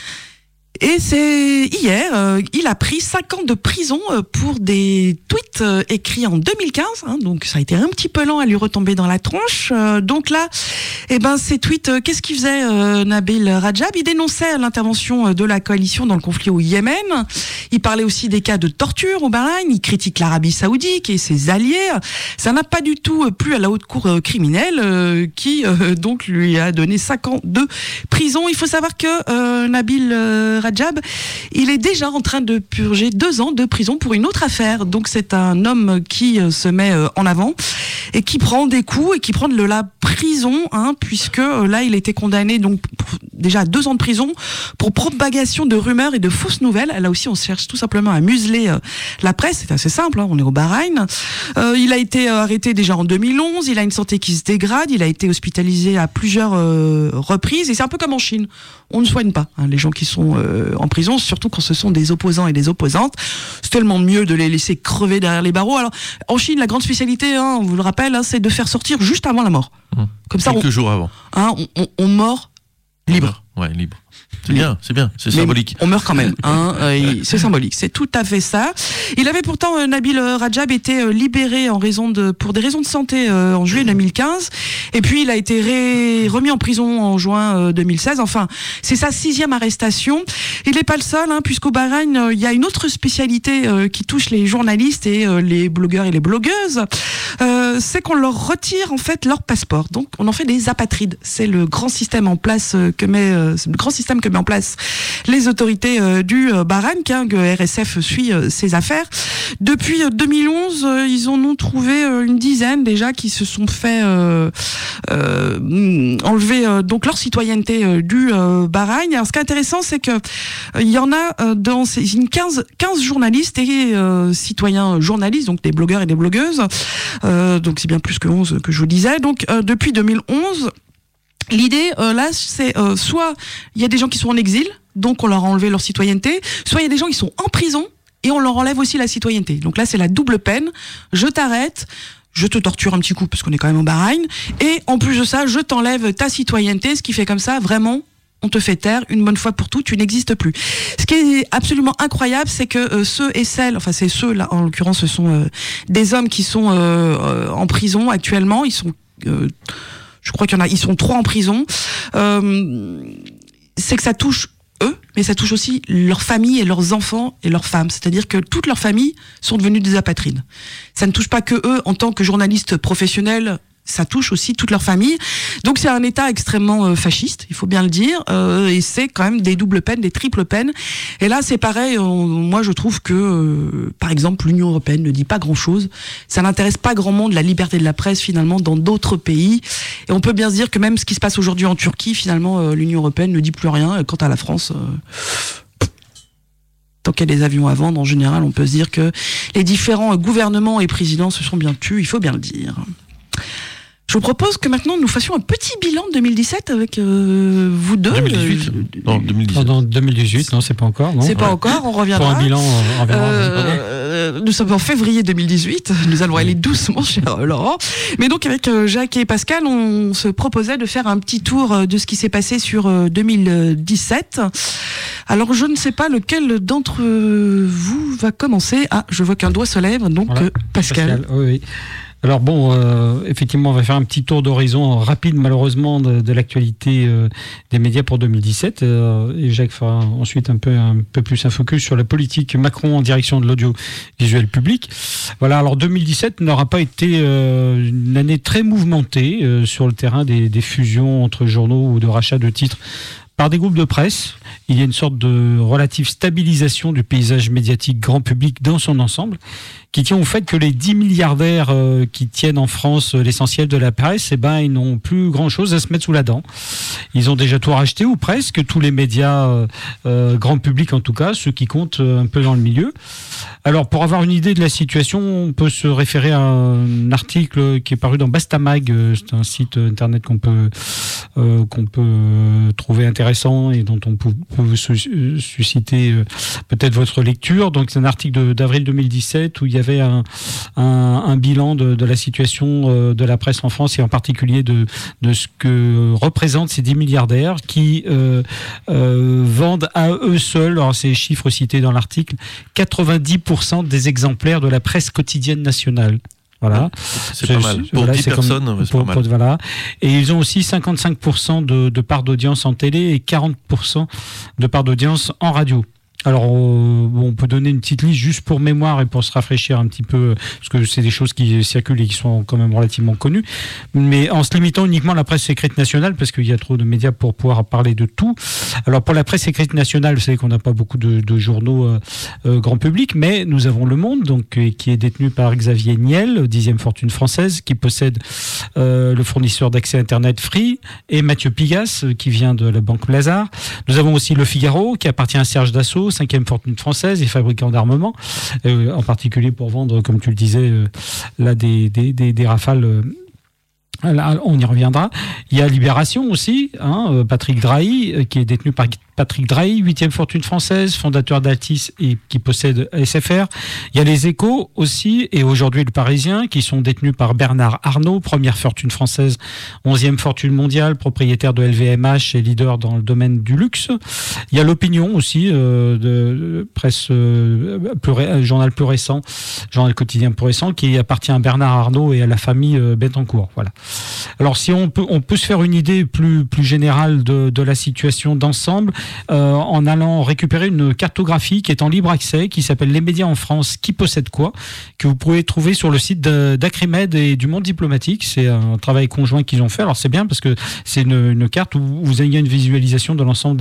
[SPEAKER 12] Et c'est hier, il a pris 5 ans de prison pour des tweets écrits en 2015. Donc ça a été un petit peu lent à lui retomber dans la tronche. Donc là, ces tweets, qu'est-ce qu'il faisait Nabil Rajab? Il dénonçait l'intervention de la coalition dans le conflit au Yémen. Il parlait aussi des cas de torture au Bahreïn. Il critique l'Arabie Saoudite et ses alliés. Ça n'a pas du tout plu à la haute cour criminelle qui donc lui a donné 5 ans de prison. Il faut savoir que Nabil Rajab, il est déjà en train de purger 2 ans de prison pour une autre affaire. Donc c'est un homme qui se met en avant et qui prend des coups et qui prend de la prison, puisque là il a été condamné donc déjà à 2 ans de prison pour propagation de rumeurs et de fausses nouvelles. Là aussi on cherche tout simplement à museler la presse, c'est assez simple, on est au Bahreïn. Il a été arrêté déjà en 2011, il a une santé qui se dégrade, il a été hospitalisé à plusieurs reprises et c'est un peu comme en Chine. On ne soigne pas les gens qui sont en prison, surtout quand ce sont des opposants et des opposantes. C'est tellement mieux de les laisser crever derrière les barreaux. Alors, en Chine, la grande spécialité, on vous le rappelle, c'est de faire sortir juste avant la mort. Comme ça,
[SPEAKER 5] quelques jours avant.
[SPEAKER 12] On meurt libre.
[SPEAKER 5] Ouais, libre. C'est bien, c'est symbolique.
[SPEAKER 12] On meurt quand même, c'est symbolique, c'est tout à fait ça. Il avait pourtant, Nabil Rajab, été libéré pour des raisons de santé en juillet 2015, et puis il a été remis en prison en juin 2016. Enfin, c'est sa 6e arrestation. Il n'est pas le seul, puisqu'au Bahreïn, il y a une autre spécialité qui touche les journalistes et les blogueurs et les blogueuses, c'est qu'on leur retire en fait leur passeport. Donc, on en fait des apatrides. C'est le grand système en place que met en place les autorités du Bahreïn, que RSF suit ses affaires. Depuis 2011, ils en ont trouvé une dizaine déjà qui se sont fait enlever donc leur citoyenneté du Bahreïn. Alors, ce qui est intéressant, c'est que il y en a dans 15 journalistes et citoyens journalistes, donc des blogueurs et des blogueuses. Donc c'est bien plus que 11 que je vous disais. Donc depuis 2011, l'idée là, c'est soit il y a des gens qui sont en exil, donc on leur a enlevé leur citoyenneté, soit il y a des gens qui sont en prison et on leur enlève aussi la citoyenneté. Donc là, c'est la double peine. Je t'arrête, je te torture un petit coup parce qu'on est quand même au Bahreïn, et en plus de ça, je t'enlève ta citoyenneté, ce qui fait comme ça, vraiment, on te fait taire une bonne fois pour toutes, tu n'existes plus. Ce qui est absolument incroyable, c'est que ceux et celles, enfin c'est ceux là, en l'occurrence, ce sont des hommes qui sont en prison actuellement. Ils sont, je crois qu'il y en a, ils sont 3 en prison. C'est que ça touche eux, mais ça touche aussi leurs familles et leurs enfants et leurs femmes. C'est-à-dire que toutes leurs familles sont devenues des apatrides. Ça ne touche pas que eux en tant que journalistes professionnels. Ça touche aussi toute leur famille. Donc c'est un État extrêmement fasciste, il faut bien le dire, et c'est quand même des doubles peines, des triples peines. Et là c'est pareil, moi je trouve que par exemple l'Union européenne ne dit pas grand-chose. Ça n'intéresse pas grand monde la liberté de la presse finalement dans d'autres pays. Et on peut bien se dire que même ce qui se passe aujourd'hui en Turquie, finalement l'Union européenne ne dit plus rien. Quant à la France, tant qu'il y a des avions à vendre, en général on peut se dire que les différents gouvernements et présidents se sont bien tus, il faut bien le dire. Je vous propose que maintenant nous fassions un petit bilan de 2017 avec vous deux.
[SPEAKER 5] 2018 Non, 2017.
[SPEAKER 13] Non, 2018, non, c'est pas encore. Non.
[SPEAKER 12] C'est pas encore, on reviendra.
[SPEAKER 13] Pour un bilan, on reviendra.
[SPEAKER 12] Nous sommes en février 2018, nous allons aller doucement, cher Laurent. Mais donc avec Jacques et Pascal, on se proposait de faire un petit tour de ce qui s'est passé sur 2017. Alors je ne sais pas lequel d'entre vous va commencer. Ah, je vois qu'un doigt se lève, donc voilà, Pascal.
[SPEAKER 13] Oui. Alors bon, effectivement, on va faire un petit tour d'horizon rapide, malheureusement, de l'actualité des médias pour 2017. Et Jacques fera ensuite un peu plus un focus sur la politique Macron en direction de l'audiovisuel public. Voilà, alors 2017 n'aura pas été une année très mouvementée sur le terrain des fusions entre journaux ou de rachat de titres par des groupes de presse il y a une sorte de relative stabilisation du paysage médiatique grand public dans son ensemble, qui tient au fait que les 10 milliardaires qui tiennent en France l'essentiel de la presse, ils n'ont plus grand-chose à se mettre sous la dent. Ils ont déjà tout racheté, ou presque, tous les médias grand public en tout cas, ceux qui comptent un peu dans le milieu. Alors, pour avoir une idée de la situation, on peut se référer à un article qui est paru dans Bastamag. C'est un site internet qu'on peut trouver intéressant et dont on peut susciter peut-être votre lecture. Donc, c'est un article d'avril 2017 où il y avait un bilan de la situation de la presse en France et en particulier de ce que représentent ces 10 milliardaires qui vendent à eux seuls, alors ces chiffres cités dans l'article, 90% des exemplaires de la presse quotidienne nationale. Voilà.
[SPEAKER 5] C'est pas mal. Pour 10 personnes, c'est pas mal.
[SPEAKER 13] Voilà. Et ils ont aussi 55% de part d'audience en télé et 40% de part d'audience en radio. Alors, on peut donner une petite liste juste pour mémoire et pour se rafraîchir un petit peu, parce que c'est des choses qui circulent et qui sont quand même relativement connues, mais en se limitant uniquement à la presse écrite nationale, parce qu'il y a trop de médias pour pouvoir parler de tout. Alors, pour la presse écrite nationale, vous savez qu'on n'a pas beaucoup de journaux grand public, mais nous avons Le Monde, donc, qui est détenu par Xavier Niel, 10e fortune française, qui possède le fournisseur d'accès Internet Free, et Mathieu Pigasse, qui vient de la Banque Lazare. Nous avons aussi Le Figaro, qui appartient à Serge Dassault, 5e fortune française et fabricant d'armement, en particulier pour vendre, comme tu le disais, là des Rafales. Là, on y reviendra. Il y a Libération aussi, Patrick Drahi, qui est détenu par Patrick Drahi, 8e fortune française, fondateur d'Altis et qui possède SFR. Il y a Les Échos aussi, et aujourd'hui Le Parisien, qui sont détenus par Bernard Arnault, première fortune française, 11e fortune mondiale, propriétaire de LVMH et leader dans le domaine du luxe. Il y a L'Opinion aussi, de presse, journal plus récent, journal quotidien plus récent, qui appartient à Bernard Arnault et à la famille Bettencourt. Voilà. Alors, si on peut se faire une idée plus générale de la situation d'ensemble, en allant récupérer une cartographie qui est en libre accès, qui s'appelle Les médias en France, qui possède quoi, que vous pouvez trouver sur le site d'Acrimed et du Monde diplomatique. C'est un travail conjoint qu'ils ont fait. Alors c'est bien parce que c'est une carte où vous avez une visualisation de l'ensemble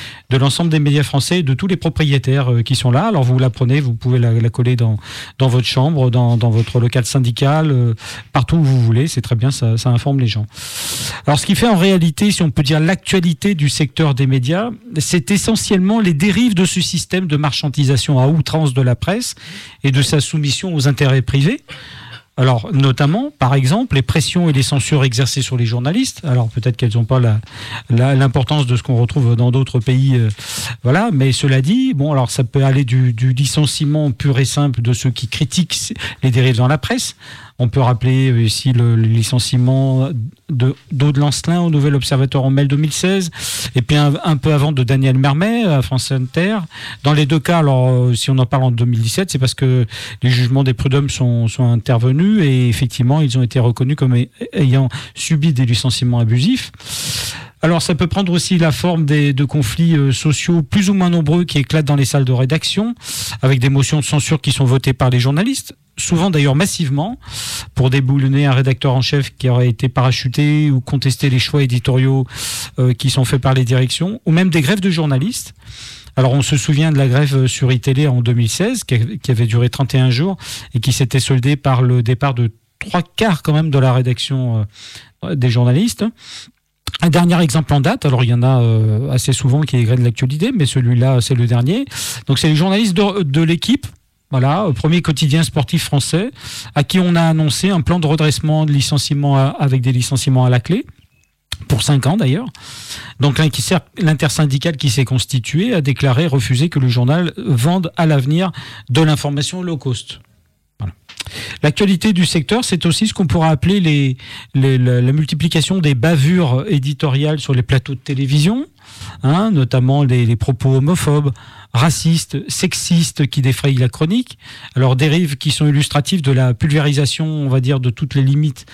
[SPEAKER 13] des médias français et de tous les propriétaires qui sont là. Alors vous la prenez, vous pouvez la coller dans votre chambre, dans votre local syndical, partout où vous voulez. C'est très bien, ça informe les gens. Alors ce qui fait en réalité, si on peut dire, l'actualité du secteur des médias, c'est essentiellement les dérives de ce système de marchandisation à outrance de la presse et de sa soumission aux intérêts privés. Alors, notamment, par exemple, les pressions et les censures exercées sur les journalistes. Alors, peut-être qu'elles n'ont pas l'importance de ce qu'on retrouve dans d'autres pays, voilà. Mais cela dit, alors ça peut aller du licenciement pur et simple de ceux qui critiquent les dérives dans la presse. On peut rappeler ici le licenciement d'Aude Lancelin au Nouvel Observateur en mai 2016, et puis un peu avant de Daniel Mermet à France Inter. Dans les deux cas, alors si on en parle en 2017, c'est parce que les jugements des prud'hommes sont intervenus et effectivement ils ont été reconnus comme ayant subi des licenciements abusifs. Alors ça peut prendre aussi la forme de conflits sociaux plus ou moins nombreux qui éclatent dans les salles de rédaction, avec des motions de censure qui sont votées par les journalistes, souvent d'ailleurs massivement, pour déboulonner un rédacteur en chef qui aurait été parachuté ou contester les choix éditoriaux qui sont faits par les directions, ou même des grèves de journalistes. Alors on se souvient de la grève sur iTélé en 2016, qui avait duré 31 jours et qui s'était soldée par le départ de 3/4 quand même de la rédaction des journalistes. Un dernier exemple en date, alors il y en a assez souvent qui égrènent l'actualité, mais celui-là c'est le dernier. Donc c'est les journalistes de l'Équipe, voilà, premier quotidien sportif français, à qui on a annoncé un plan de redressement de licenciement avec des licenciements à la clé, pour 5 ans d'ailleurs. Donc l'intersyndicale qui s'est constitué a déclaré refuser que le journal vende à l'avenir de l'information low cost. Voilà. L'actualité du secteur, c'est aussi ce qu'on pourra appeler la multiplication des bavures éditoriales sur les plateaux de télévision, notamment les propos homophobes, racistes, sexistes qui défrayent la chronique. Alors dérives qui sont illustratives de la pulvérisation, on va dire, de toutes les limites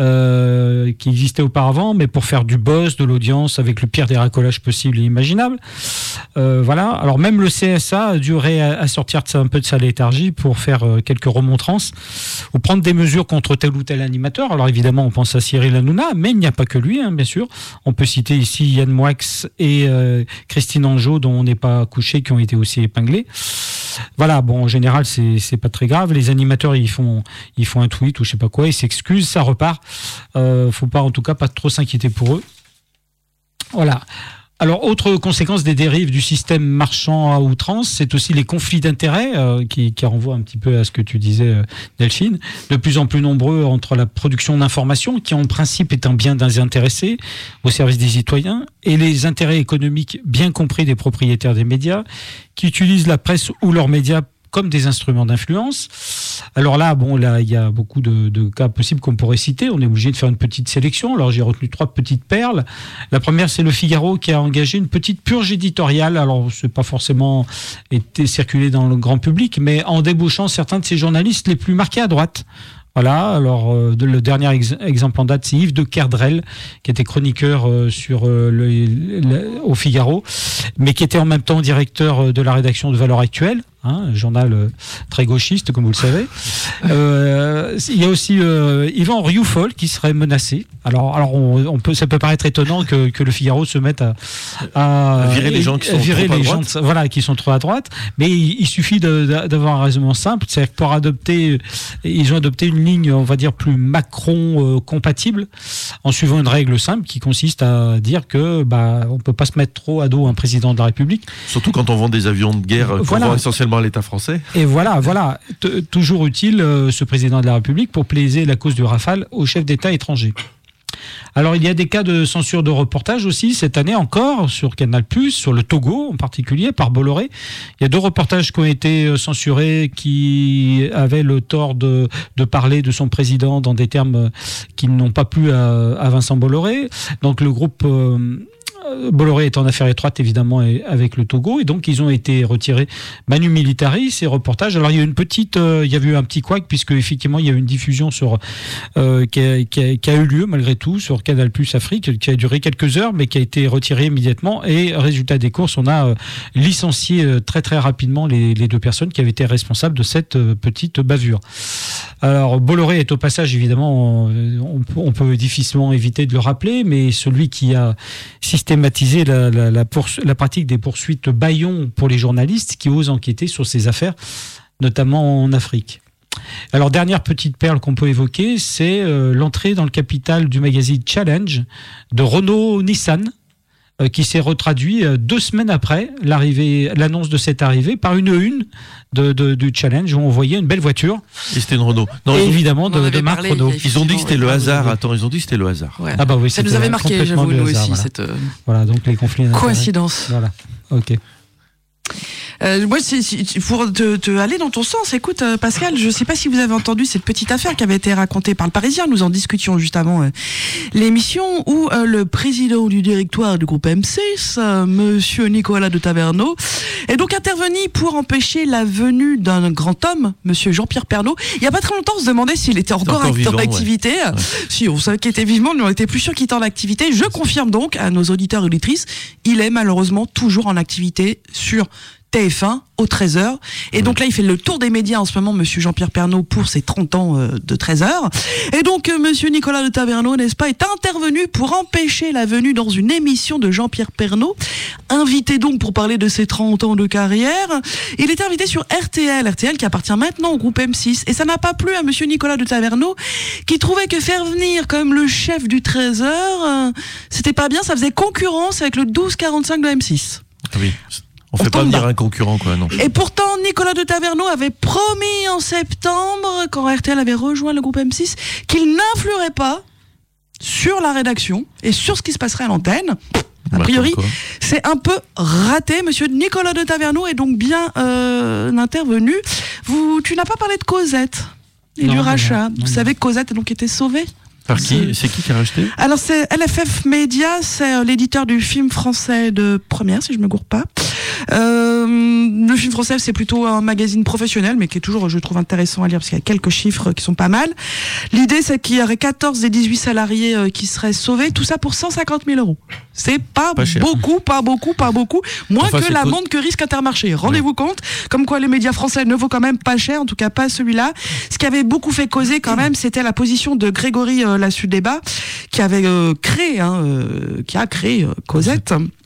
[SPEAKER 13] qui existaient auparavant, mais pour faire du buzz, de l'audience, avec le pire des racolages possibles et imaginables. Voilà. Alors même le CSA a dû sortir un peu de sa léthargie pour faire quelques remontrances ou prendre des mesures contre tel ou tel animateur. Alors évidemment, on pense à Cyril Hanouna, mais il n'y a pas que lui, bien sûr. On peut citer ici Yann Moix et Christine Anjou, dont on n'est pas couché, qui ont été aussi épinglés. Voilà, bon, en général, c'est pas très grave. Les animateurs, ils font un tweet ou je sais pas quoi, ils s'excusent, ça repart. Faut pas, en tout cas, pas trop s'inquiéter pour eux. Voilà. Alors, autre conséquence des dérives du système marchand à outrance, c'est aussi les conflits d'intérêts qui renvoient un petit peu à ce que tu disais, Delphine. De plus en plus nombreux entre la production d'informations, qui en principe est un bien des intéressés au service des citoyens, et les intérêts économiques bien compris des propriétaires des médias, qui utilisent la presse ou leurs médias comme des instruments d'influence. Alors là, il y a beaucoup de cas possibles qu'on pourrait citer. On est obligé de faire une petite sélection. Alors j'ai retenu 3 petites perles. La première, c'est Le Figaro qui a engagé une petite purge éditoriale. Alors c'est pas forcément été circulé dans le grand public, mais en débauchant certains de ses journalistes les plus marqués à droite. Voilà, alors le dernier exemple en date, c'est Yves de Kerdrel, qui était chroniqueur au Figaro, mais qui était en même temps directeur de la rédaction de Valeurs Actuelles, un journal très gauchiste, comme vous le savez. Il y a aussi Yvan Rioufol qui serait menacé. Alors ça peut paraître étonnant que le Figaro se mette à
[SPEAKER 5] virer les gens qui sont trop à droite.
[SPEAKER 13] Voilà, qui sont trop à droite. Mais il suffit d'avoir un raisonnement simple, c'est-à-dire que pour ils ont adopté une ligne, on va dire, plus Macron compatible, en suivant une règle simple qui consiste à dire que on peut pas se mettre trop à dos un président de la République.
[SPEAKER 5] Surtout quand on vend des avions de guerre qu'on vend essentiellement à l'État français.
[SPEAKER 13] Et voilà, toujours utile ce président de la République pour plaider la cause du Rafale aux chefs d'État étrangers. Alors il y a des cas de censure de reportage aussi cette année encore sur Canal+, sur le Togo en particulier, par Bolloré. Il y a 2 reportages qui ont été censurés qui avaient le tort de parler de son président dans des termes qui n'ont pas plu à Vincent Bolloré. Donc le groupe Bolloré est en affaire étroite évidemment avec le Togo, et donc ils ont été retirés manu militari, ces reportages. Alors il y a eu un petit couac, puisque effectivement il y a eu une diffusion qui a eu lieu malgré tout sur Canal+ Afrique, qui a duré quelques heures mais qui a été retirée immédiatement, et résultat des courses, on a licencié très très rapidement les 2 personnes qui avaient été responsables de cette petite bavure. Alors Bolloré est au passage, évidemment, on peut difficilement éviter de le rappeler, mais celui qui a systématisé la pratique des poursuites bâillons pour les journalistes qui osent enquêter sur ces affaires, notamment en Afrique. Alors, dernière petite perle qu'on peut évoquer, c'est l'entrée dans le capital du magazine Challenge de Renault Nissan, qui s'est retraduit 2 semaines après l'annonce de cette arrivée par une du Challenge, où on voyait une belle voiture.
[SPEAKER 5] Et c'était une Renault. Non,
[SPEAKER 13] évidemment, de marque Renault.
[SPEAKER 5] Ils ont dit que c'était le hasard. Attends, ils ont dit que c'était le hasard.
[SPEAKER 12] Ouais. Ah bah oui, ça nous avait marqué, j'avoue, nous aussi.
[SPEAKER 13] Voilà, donc les conflits d'intérêts.
[SPEAKER 12] Coïncidence.
[SPEAKER 13] Voilà, ok.
[SPEAKER 12] Moi, pour te aller dans ton sens, écoute, Pascal, je ne sais pas si vous avez entendu cette petite affaire qui avait été racontée par le Parisien. Nous en discutions juste avant l'émission, où le président du directoire du groupe M6, monsieur Nicolas de Taverneau, est donc intervenu pour empêcher la venue d'un grand homme, monsieur Jean-Pierre Pernaut. Il n'y a pas très longtemps, on se demandait s'il était encore en activité. Ouais. Si, on savait qu'il était vivant, mais on était plus sûr qu'il était en activité. Je confirme donc à nos auditeurs et auditrices, il est malheureusement toujours en activité sur TF1 au 13h. Et donc là, il fait le tour des médias en ce moment, monsieur Jean-Pierre Pernaut, pour ses 30 ans de 13h. Et donc, monsieur Nicolas de Taverneau, n'est-ce pas, est intervenu pour empêcher la venue dans une émission de Jean-Pierre Pernaut, invité donc pour parler de ses 30 ans de carrière. Il est invité sur RTL qui appartient maintenant au groupe M6. Et ça n'a pas plu à monsieur Nicolas de Taverneau, qui trouvait que faire venir quand même le chef du 13h, c'était pas bien, ça faisait concurrence avec le 12-45 de M6.
[SPEAKER 5] Oui. On fait pas venir un concurrent, quoi, non.
[SPEAKER 12] Et pourtant, Nicolas de Taverneau avait promis en septembre, quand RTL avait rejoint le groupe M6, qu'il n'influerait pas sur la rédaction et sur ce qui se passerait à l'antenne. A priori, c'est un peu raté. Monsieur Nicolas de Taverneau est donc bien intervenu. Tu n'as pas parlé de Cosette et du rachat. Vous savez que Cosette a donc été sauvée.
[SPEAKER 5] Par qui ? C'est qui a racheté ?
[SPEAKER 12] Alors c'est LFF Média, c'est l'éditeur du film français de Première, si je me gourre pas. Le film français, c'est plutôt un magazine professionnel, mais qui est toujours, je trouve, intéressant à lire, parce qu'il y a quelques chiffres qui sont pas mal. L'idée, c'est qu'il y aurait 14 des 18 salariés qui seraient sauvés, tout ça pour 150 000 €. C'est pas beaucoup. Moins que l'amende que risque Intermarché. Rendez-vous compte, comme quoi les médias français ne vaut quand même pas cher, en tout cas pas celui-là. Ce qui avait beaucoup fait causer quand même, c'était la position de Grégory Lassus-Debat, qui avait créé Cosette.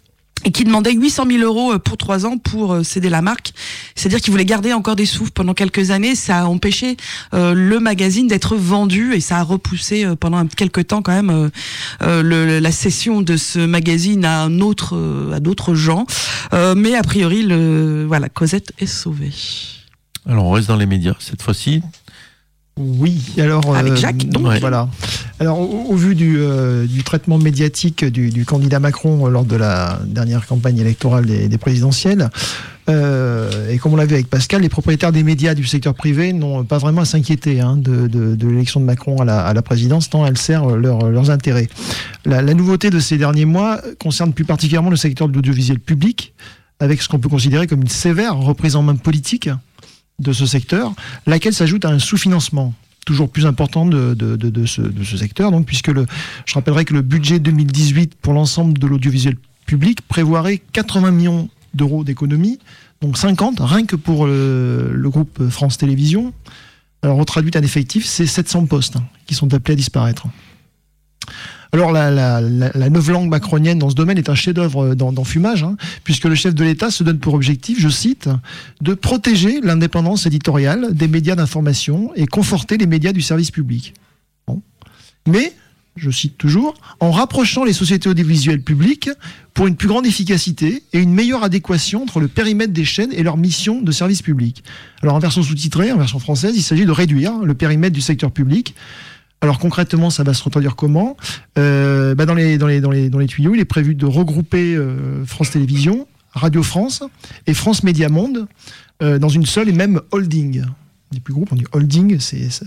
[SPEAKER 12] et qui demandait 800 000 euros pour 3 ans pour céder la marque. C'est-à-dire qu'il voulait garder encore des sous pendant quelques années. Ça a empêché le magazine d'être vendu et ça a repoussé pendant quelques temps quand même la cession de ce magazine à d'autres gens. Mais a priori, Cosette est sauvée.
[SPEAKER 5] Alors on reste dans les médias cette fois-ci.
[SPEAKER 14] Oui, alors
[SPEAKER 12] avec Jacques, donc.
[SPEAKER 14] Voilà. Alors au vu du traitement médiatique du candidat Macron lors de la dernière campagne électorale des présidentielles, et comme on l'a vu avec Pascal, les propriétaires des médias du secteur privé n'ont pas vraiment à s'inquiéter de l'élection de Macron à la présidence, tant elle sert leurs intérêts. La nouveauté de ces derniers mois concerne plus particulièrement le secteur de l'audiovisuel public, avec ce qu'on peut considérer comme une sévère reprise en main politique de ce secteur, laquelle s'ajoute à un sous-financement toujours plus important de ce secteur, donc, puisque je rappellerai que le budget 2018 pour l'ensemble de l'audiovisuel public prévoirait 80 millions d'euros d'économies, donc 50 rien que pour le groupe France Télévisions. Alors, traduit en effectif, c'est 700 postes qui sont appelés à disparaître. Alors la novlangue macronienne dans ce domaine est un chef-d'œuvre d'enfumage, puisque le chef de l'État se donne pour objectif, je cite, de protéger l'indépendance éditoriale des médias d'information et conforter les médias du service public. Bon. Mais, je cite toujours, en rapprochant les sociétés audiovisuelles publiques pour une plus grande efficacité et une meilleure adéquation entre le périmètre des chaînes et leur mission de service public. Alors en version sous-titrée, en version française, il s'agit de réduire le périmètre du secteur public. Alors concrètement, ça va se retraduire comment ? Dans les tuyaux, il est prévu de regrouper France Télévisions, Radio France et France Média Monde dans une seule et même holding. On dit plus groupe, on dit holding.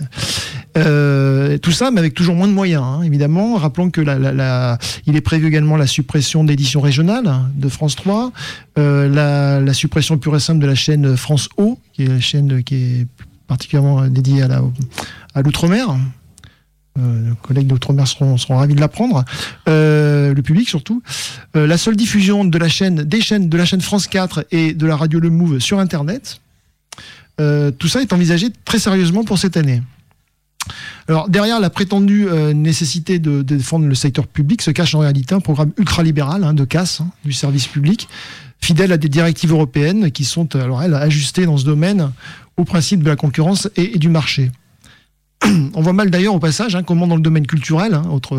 [SPEAKER 14] Tout ça, mais avec toujours moins de moyens, évidemment. Rappelons que il est prévu également la suppression d'éditions régionales de France 3, la suppression pure et simple de la chaîne France O, qui est la chaîne qui est particulièrement dédiée à l'outre-mer. Nos collègues d'outre-mer seront ravis de l'apprendre, le public surtout. La seule diffusion de la chaîne France 4 et de la radio Le Move sur Internet. Tout ça est envisagé très sérieusement pour cette année. Alors derrière la prétendue nécessité de défendre le secteur public se cache en réalité un programme ultralibéral de casse du service public, fidèle à des directives européennes qui sont ajustées dans ce domaine au principe de la concurrence et du marché. On voit mal d'ailleurs au passage comment dans le domaine culturel,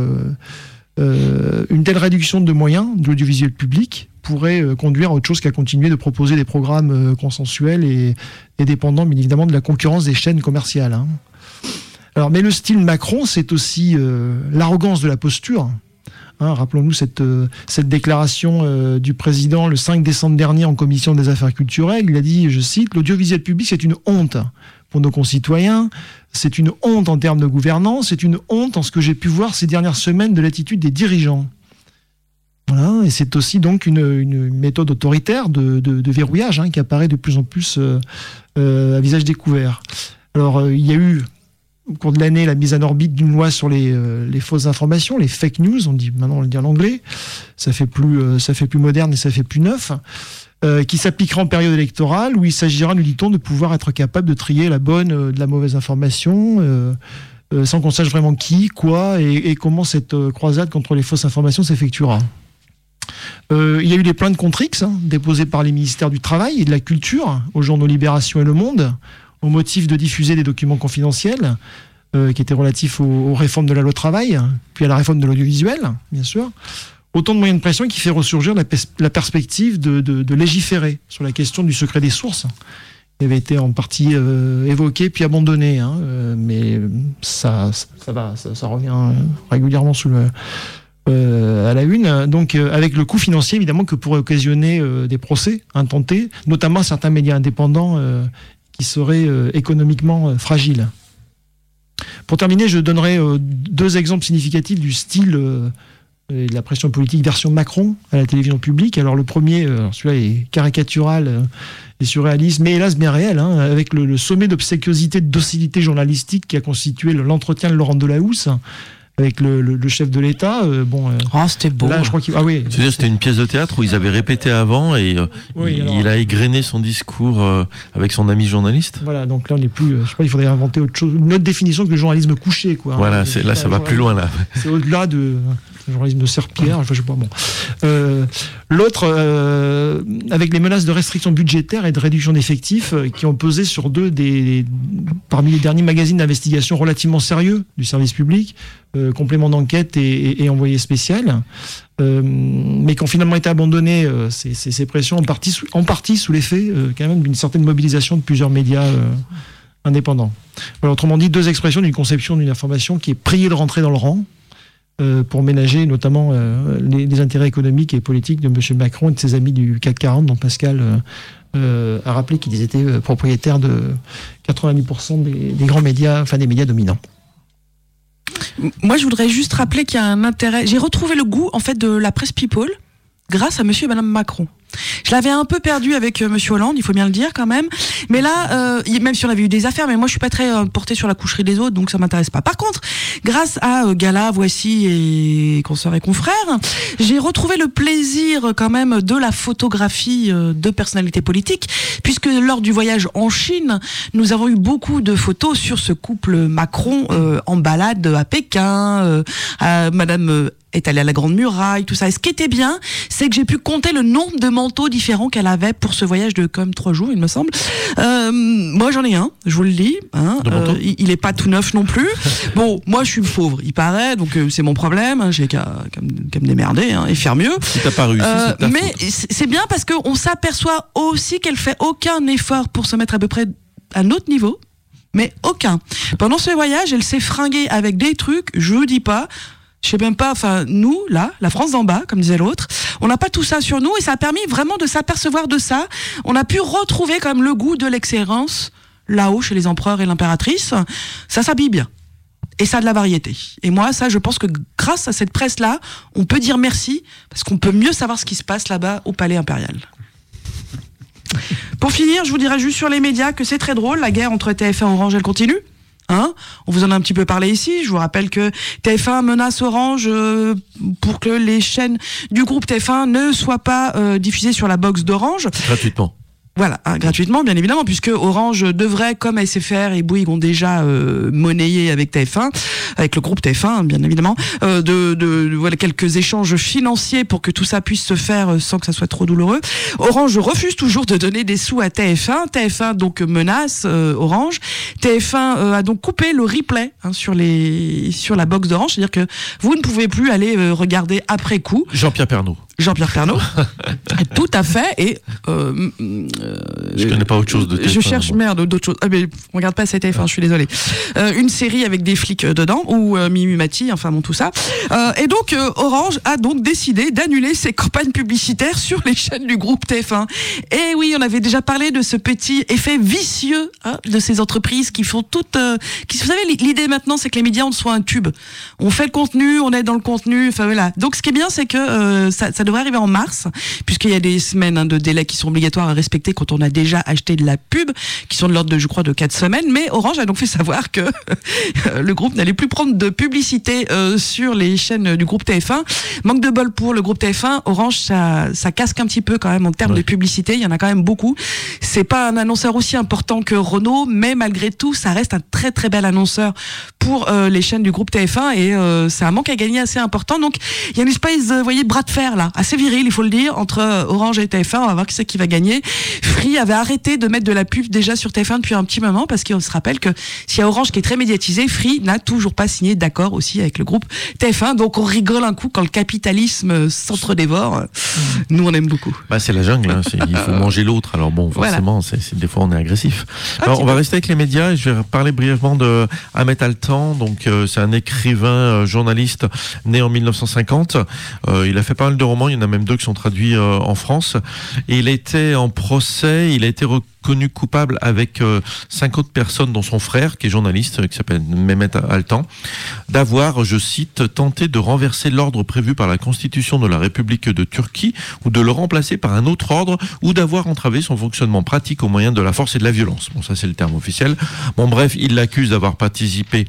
[SPEAKER 14] une telle réduction de moyens de l'audiovisuel public pourrait conduire à autre chose qu'à continuer de proposer des programmes consensuels et dépendants bien évidemment de la concurrence des chaînes commerciales. Alors, mais le style Macron, c'est aussi l'arrogance de la posture. Rappelons-nous cette déclaration du président le 5 décembre dernier en commission des affaires culturelles. Il a dit, je cite, « L'audiovisuel public, c'est une honte pour nos concitoyens, c'est une honte en termes de gouvernance, c'est une honte en ce que j'ai pu voir ces dernières semaines de l'attitude des dirigeants. » Voilà, et c'est aussi donc une méthode autoritaire de verrouillage qui apparaît de plus en plus à visage découvert. Alors, il y a eu au cours de l'année la mise en orbite d'une loi sur les fausses informations, les fake news, maintenant on le dit en anglais, ça fait plus moderne et ça fait plus neuf, qui s'appliquera en période électorale, où il s'agira, nous dit-on, de pouvoir être capable de trier la bonne de la mauvaise information, sans qu'on sache vraiment qui, quoi et comment cette croisade contre les fausses informations s'effectuera. Il y a eu des plaintes contre X déposées par les ministères du Travail et de la Culture aux journaux Libération et Le Monde, au motif de diffuser des documents confidentiels qui étaient relatifs aux réformes de la loi Travail, puis à la réforme de l'audiovisuel, bien sûr. Autant de moyens de pression qui fait ressurgir la perspective de légiférer sur la question du secret des sources, qui avait été en partie évoqué puis abandonné, mais ça revient régulièrement à la une, donc avec le coût financier évidemment que pourrait occasionner des procès intentés, notamment certains médias indépendants qui seraient économiquement fragiles. Pour terminer, je donnerai deux exemples significatifs du style et de la pression politique version Macron à la télévision publique. Alors le premier, celui-là est caricatural et surréaliste, mais hélas bien réel, avec le sommet d'obséquiosité, de docilité journalistique qui a constitué l'entretien de Laurent Delahousse avec le chef de l'État.
[SPEAKER 12] C'était beau.
[SPEAKER 14] Là, je crois
[SPEAKER 5] C'est-à-dire, c'était une pièce de théâtre où ils avaient répété avant et il a égrené son discours avec son ami journaliste.
[SPEAKER 14] Voilà, donc là, on n'est plus. Je sais pas, il faudrait inventer autre chose, une autre définition que le journalisme couché, quoi.
[SPEAKER 5] Voilà, là, ça va plus loin, là.
[SPEAKER 14] C'est au-delà de journalisme de serpillère, je sais pas, bon. L'autre, avec les menaces de restrictions budgétaires et de réduction d'effectifs qui ont pesé sur parmi les derniers magazines d'investigation relativement sérieux du service public, complément d'enquête et envoyé spécial, mais qui ont finalement été abandonnés, ces pressions, en partie sous l'effet quand même d'une certaine mobilisation de plusieurs médias indépendants. Voilà, autrement dit, 2 expressions d'une conception d'une information qui est priée de rentrer dans le rang, pour ménager notamment les intérêts économiques et politiques de M. Macron et de ses amis du CAC 40, dont Pascal a rappelé qu'ils étaient propriétaires de 90% des grands médias, enfin des médias dominants.
[SPEAKER 12] Moi, je voudrais juste rappeler qu'il y a un intérêt. J'ai retrouvé le goût, en fait, de la presse people grâce à monsieur et madame Macron. Je l'avais un peu perdu avec monsieur Hollande, il faut bien le dire quand même. Mais là, même si on avait eu des affaires, mais moi je suis pas très portée sur la coucherie des autres, donc ça m'intéresse pas. Par contre, grâce à Gala, Voici et consoeurs et confrères, j'ai retrouvé le plaisir quand même de la photographie de personnalités politiques, puisque lors du voyage en Chine, nous avons eu beaucoup de photos sur ce couple Macron en balade à Pékin, madame est allée à la Grande Muraille, tout ça. Et ce qui était bien, c'est que j'ai pu compter le nombre de manteaux différents qu'elle avait pour ce voyage de comme 3 jours, il me semble. Moi, j'en ai un, je vous le dis. Hein, il est pas tout neuf non plus. Bon, moi, je suis pauvre, il paraît, donc c'est mon problème. Hein, j'ai qu'à me démerder et faire mieux.
[SPEAKER 5] Si t'as pas réussi, c'est ta
[SPEAKER 12] mais
[SPEAKER 5] faute.
[SPEAKER 12] C'est bien parce qu'on s'aperçoit aussi qu'elle fait aucun effort pour se mettre à peu près à notre niveau, mais aucun. Pendant ce voyage, elle s'est fringuée avec des trucs, je vous dis pas. Je sais même pas, enfin, nous, là, la France d'en bas, comme disait l'autre, on n'a pas tout ça sur nous et ça a permis vraiment de s'apercevoir de ça. On a pu retrouver quand même le goût de l'excellence là-haut chez les empereurs et l'impératrice. Ça s'habille bien. Et ça a de la variété. Et moi, ça, je pense que grâce à cette presse-là, on peut dire merci parce qu'on peut mieux savoir ce qui se passe là-bas au palais impérial. Pour finir, je vous dirais juste sur les médias que c'est très drôle, la guerre entre TF1 et Orange, elle continue. Hein, on vous en a un petit peu parlé ici. Je vous rappelle que TF1 menace Orange pour que les chaînes du groupe TF1 ne soient pas diffusées sur la box d'Orange.
[SPEAKER 5] Gratuitement.
[SPEAKER 12] Voilà, gratuitement, bien évidemment, puisque Orange devrait, comme SFR et Bouygues ont déjà monnayé avec TF1, avec le groupe TF1, bien évidemment, voilà quelques échanges financiers pour que tout ça puisse se faire sans que ça soit trop douloureux. Orange refuse toujours de donner des sous à TF1. TF1 donc menace Orange. TF1 a donc coupé le replay sur la box d'Orange, c'est-à-dire que vous ne pouvez plus aller regarder après coup.
[SPEAKER 5] Jean-Pierre Pernaut. Tout
[SPEAKER 12] à fait. Et
[SPEAKER 5] je connais pas autre chose de TF1.
[SPEAKER 12] Je cherche d'autres choses. Ah mais on regarde pas cette TF1, je suis désolée. Une série avec des flics dedans ou Mimi Mati, enfin bon tout ça. Et donc Orange a donc décidé d'annuler ses campagnes publicitaires sur les chaînes du groupe TF1. Et oui, on avait déjà parlé de ce petit effet vicieux de ces entreprises qui font toutes. Vous savez, l'idée maintenant, c'est que les médias on soit un tube. On fait le contenu, on est dans le contenu. Enfin voilà. Donc ce qui est bien, c'est que ça devrait arriver en mars, puisqu'il y a des semaines de délai qui sont obligatoires à respecter quand on a déjà acheté de la pub, qui sont de l'ordre de, je crois, de 4 semaines. Mais Orange a donc fait savoir que le groupe n'allait plus prendre de publicité sur les chaînes du groupe TF1. Manque de bol pour le groupe TF1. Orange, ça casque un petit peu quand même en termes de publicité. Il y en a quand même beaucoup. C'est pas un annonceur aussi important que Renault, mais malgré tout, ça reste un très très bel annonceur pour les chaînes du groupe TF1 et c'est un manque à gagner assez important. Donc il y a une espèce de, voyez, bras de fer là, assez viril, il faut le dire, entre Orange et TF1. On va voir qui c'est qui va gagner. Free avait arrêté de mettre de la pub déjà sur TF1 depuis un petit moment parce qu'on se rappelle que s'il y a Orange qui est très médiatisé, Free n'a toujours pas signé d'accord aussi avec le groupe TF1. Donc on rigole un coup quand le capitalisme s'entre-dévore. Nous on aime beaucoup.
[SPEAKER 5] Bah c'est la jungle, hein. Il faut manger l'autre. Alors bon, forcément, voilà. Des fois on est agressif. Alors on va rester avec les médias et je vais parler brièvement de Ahmet Altan. Donc c'est un écrivain, journaliste né en 1950. Il a fait pas mal de romans. Il y en a même 2 qui sont traduits en France. Et il a été en procès. Il a été reconnu coupable avec 5 autres personnes, dont son frère, qui est journaliste, qui s'appelle Mehmet Altan, d'avoir, je cite, tenté de renverser l'ordre prévu par la Constitution de la République de Turquie ou de le remplacer par un autre ordre ou d'avoir entravé son fonctionnement pratique au moyen de la force et de la violence. Bon, ça c'est le terme officiel. Bon, bref, il l'accuse d'avoir participé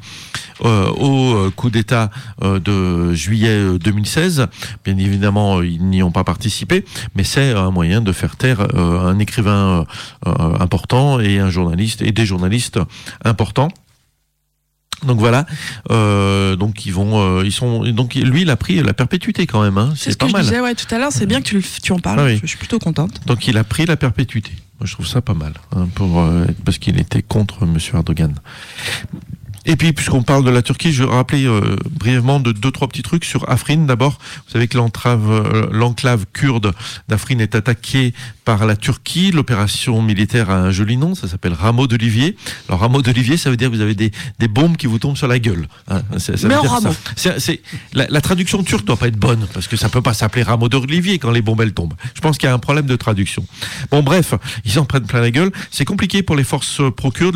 [SPEAKER 5] au coup d'État de juillet 2016. Bien évidemment, ils n'y ont pas participé, mais c'est un moyen de faire taire un écrivain important et un journaliste et des journalistes importants. Donc voilà, donc donc lui il a pris la perpétuité quand même, hein.
[SPEAKER 12] C'est ce
[SPEAKER 5] pas
[SPEAKER 12] que
[SPEAKER 5] mal.
[SPEAKER 12] je disais tout à l'heure, c'est bien que tu en parles, je suis plutôt contente.
[SPEAKER 5] Donc il a pris la perpétuité. Moi je trouve ça pas mal, hein, parce qu'il était contre M. Erdogan. Et puis, puisqu'on parle de la Turquie, je vais rappeler brièvement de 2-3 petits trucs sur Afrin. D'abord, vous savez que l'enclave kurde d'Afrin est attaquée par la Turquie. L'opération militaire a un joli nom, ça s'appelle Rameau d'Olivier. Alors, Rameau d'Olivier, ça veut dire que vous avez des bombes qui vous tombent sur la gueule. Hein.
[SPEAKER 12] Mais en rameau.
[SPEAKER 5] La traduction turque doit pas être bonne, parce que ça peut pas s'appeler Rameau d'Olivier quand les bombes elles tombent. Je pense qu'il y a un problème de traduction. Bon, bref, ils en prennent plein la gueule. C'est compliqué pour les forces pro-kurdes,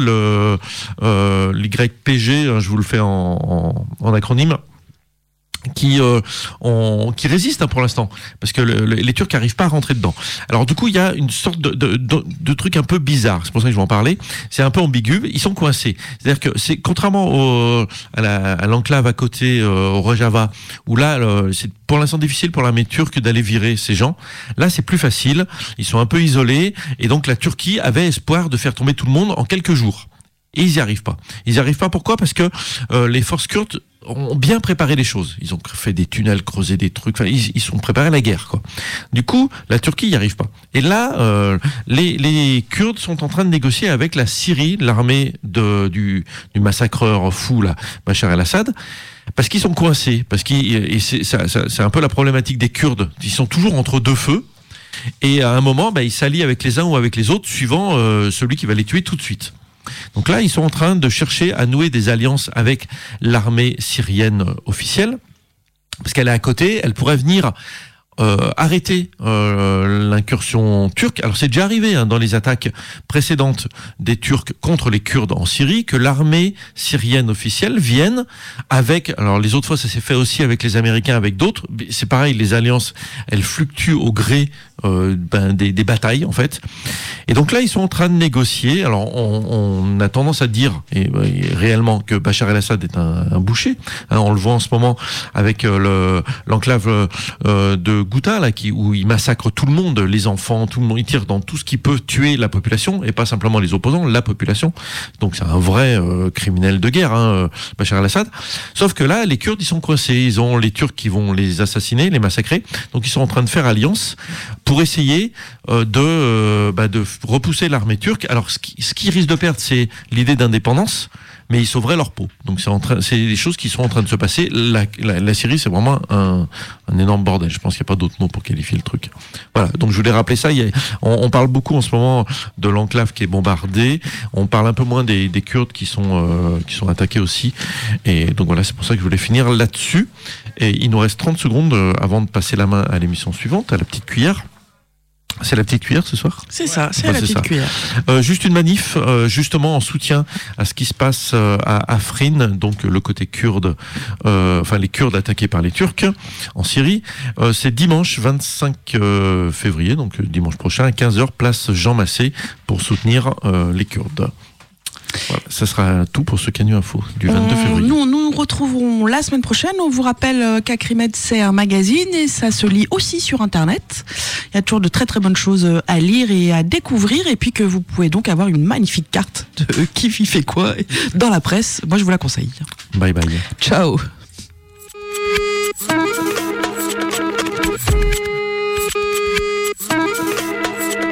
[SPEAKER 5] l'YPG, je vous le fais en acronyme, qui résistent pour l'instant, parce que les Turcs n'arrivent pas à rentrer dedans. Alors du coup, il y a une sorte de truc un peu bizarre, c'est pour ça que je vais en parler, c'est un peu ambigu, ils sont coincés. C'est-à-dire que c'est contrairement à l'enclave à côté, au Rojava, où là, c'est pour l'instant difficile pour l'armée turque d'aller virer ces gens. Là, c'est plus facile, ils sont un peu isolés, et donc la Turquie avait espoir de faire tomber tout le monde en quelques jours. Et ils n'y arrivent pas. Ils n'y arrivent pas, pourquoi ? Parce que les forces kurdes ont bien préparé les choses. Ils ont fait des tunnels, creusé des trucs, enfin, ils sont préparés à la guerre, quoi. Du coup, la Turquie n'y arrive pas. Et là, les Kurdes sont en train de négocier avec la Syrie, l'armée du massacreur fou, là, Bachar el-Assad, parce qu'ils sont coincés. C'est un peu la problématique des Kurdes. Ils sont toujours entre deux feux. Et à un moment, ils s'allient avec les uns ou avec les autres, suivant celui qui va les tuer tout de suite. Donc là, ils sont en train de chercher à nouer des alliances avec l'armée syrienne officielle, parce qu'elle est à côté, elle pourrait venir arrêter l'incursion turque. Alors c'est déjà arrivé dans les attaques précédentes des Turcs contre les Kurdes en Syrie, que l'armée syrienne officielle vienne avec, alors les autres fois ça s'est fait aussi avec les Américains, avec d'autres, c'est pareil, les alliances elles fluctuent au gré des batailles en fait. Et donc là ils sont en train de négocier. Alors on a tendance à dire et réellement que Bachar el-Assad est un boucher, hein, on le voit en ce moment avec l'enclave de Ghouta là, où il massacre tout le monde, les enfants, tout le monde, il tire dans tout ce qui peut tuer la population et pas simplement les opposants, la population. Donc c'est un vrai criminel de guerre, hein, Bachar el-Assad. Sauf que là les Kurdes ils sont coincés, ils ont les Turcs qui vont les assassiner, les massacrer. Donc ils sont en train de faire alliance pour essayer de repousser l'armée turque. Alors ce qu'ils risquent de perdre, c'est l'idée d'indépendance, mais ils sauveraient leur peau. Donc c'est des choses qui sont en train de se passer. La Syrie, c'est vraiment un énorme bordel. Je pense qu'il n'y a pas d'autre mot pour qualifier le truc. Voilà, donc je voulais rappeler ça. On parle beaucoup en ce moment de l'enclave qui est bombardée. On parle un peu moins des Kurdes qui sont attaqués aussi. Et donc voilà, c'est pour ça que je voulais finir là-dessus. Et il nous reste 30 secondes avant de passer la main à l'émission suivante, à la petite cuillère. C'est la petite cuillère ce soir ?
[SPEAKER 12] C'est ça, c'est la petite cuillère.
[SPEAKER 5] Juste une manif, justement en soutien à ce qui se passe à Afrin, donc le côté kurde, les Kurdes attaqués par les Turcs en Syrie. C'est dimanche 25 février, donc dimanche prochain à 15h, place Jean Massé, pour soutenir les Kurdes. Voilà, ça sera tout pour ce Canu Info du 22 février.
[SPEAKER 12] Nous retrouverons la semaine prochaine. On vous rappelle qu'Acrimed, c'est un magazine et ça se lit aussi sur Internet. Il y a toujours de très très bonnes choses à lire et à découvrir, et puis que vous pouvez donc avoir une magnifique carte de qui fait quoi dans la presse. Moi, je vous la conseille.
[SPEAKER 5] Bye bye.
[SPEAKER 12] Ciao.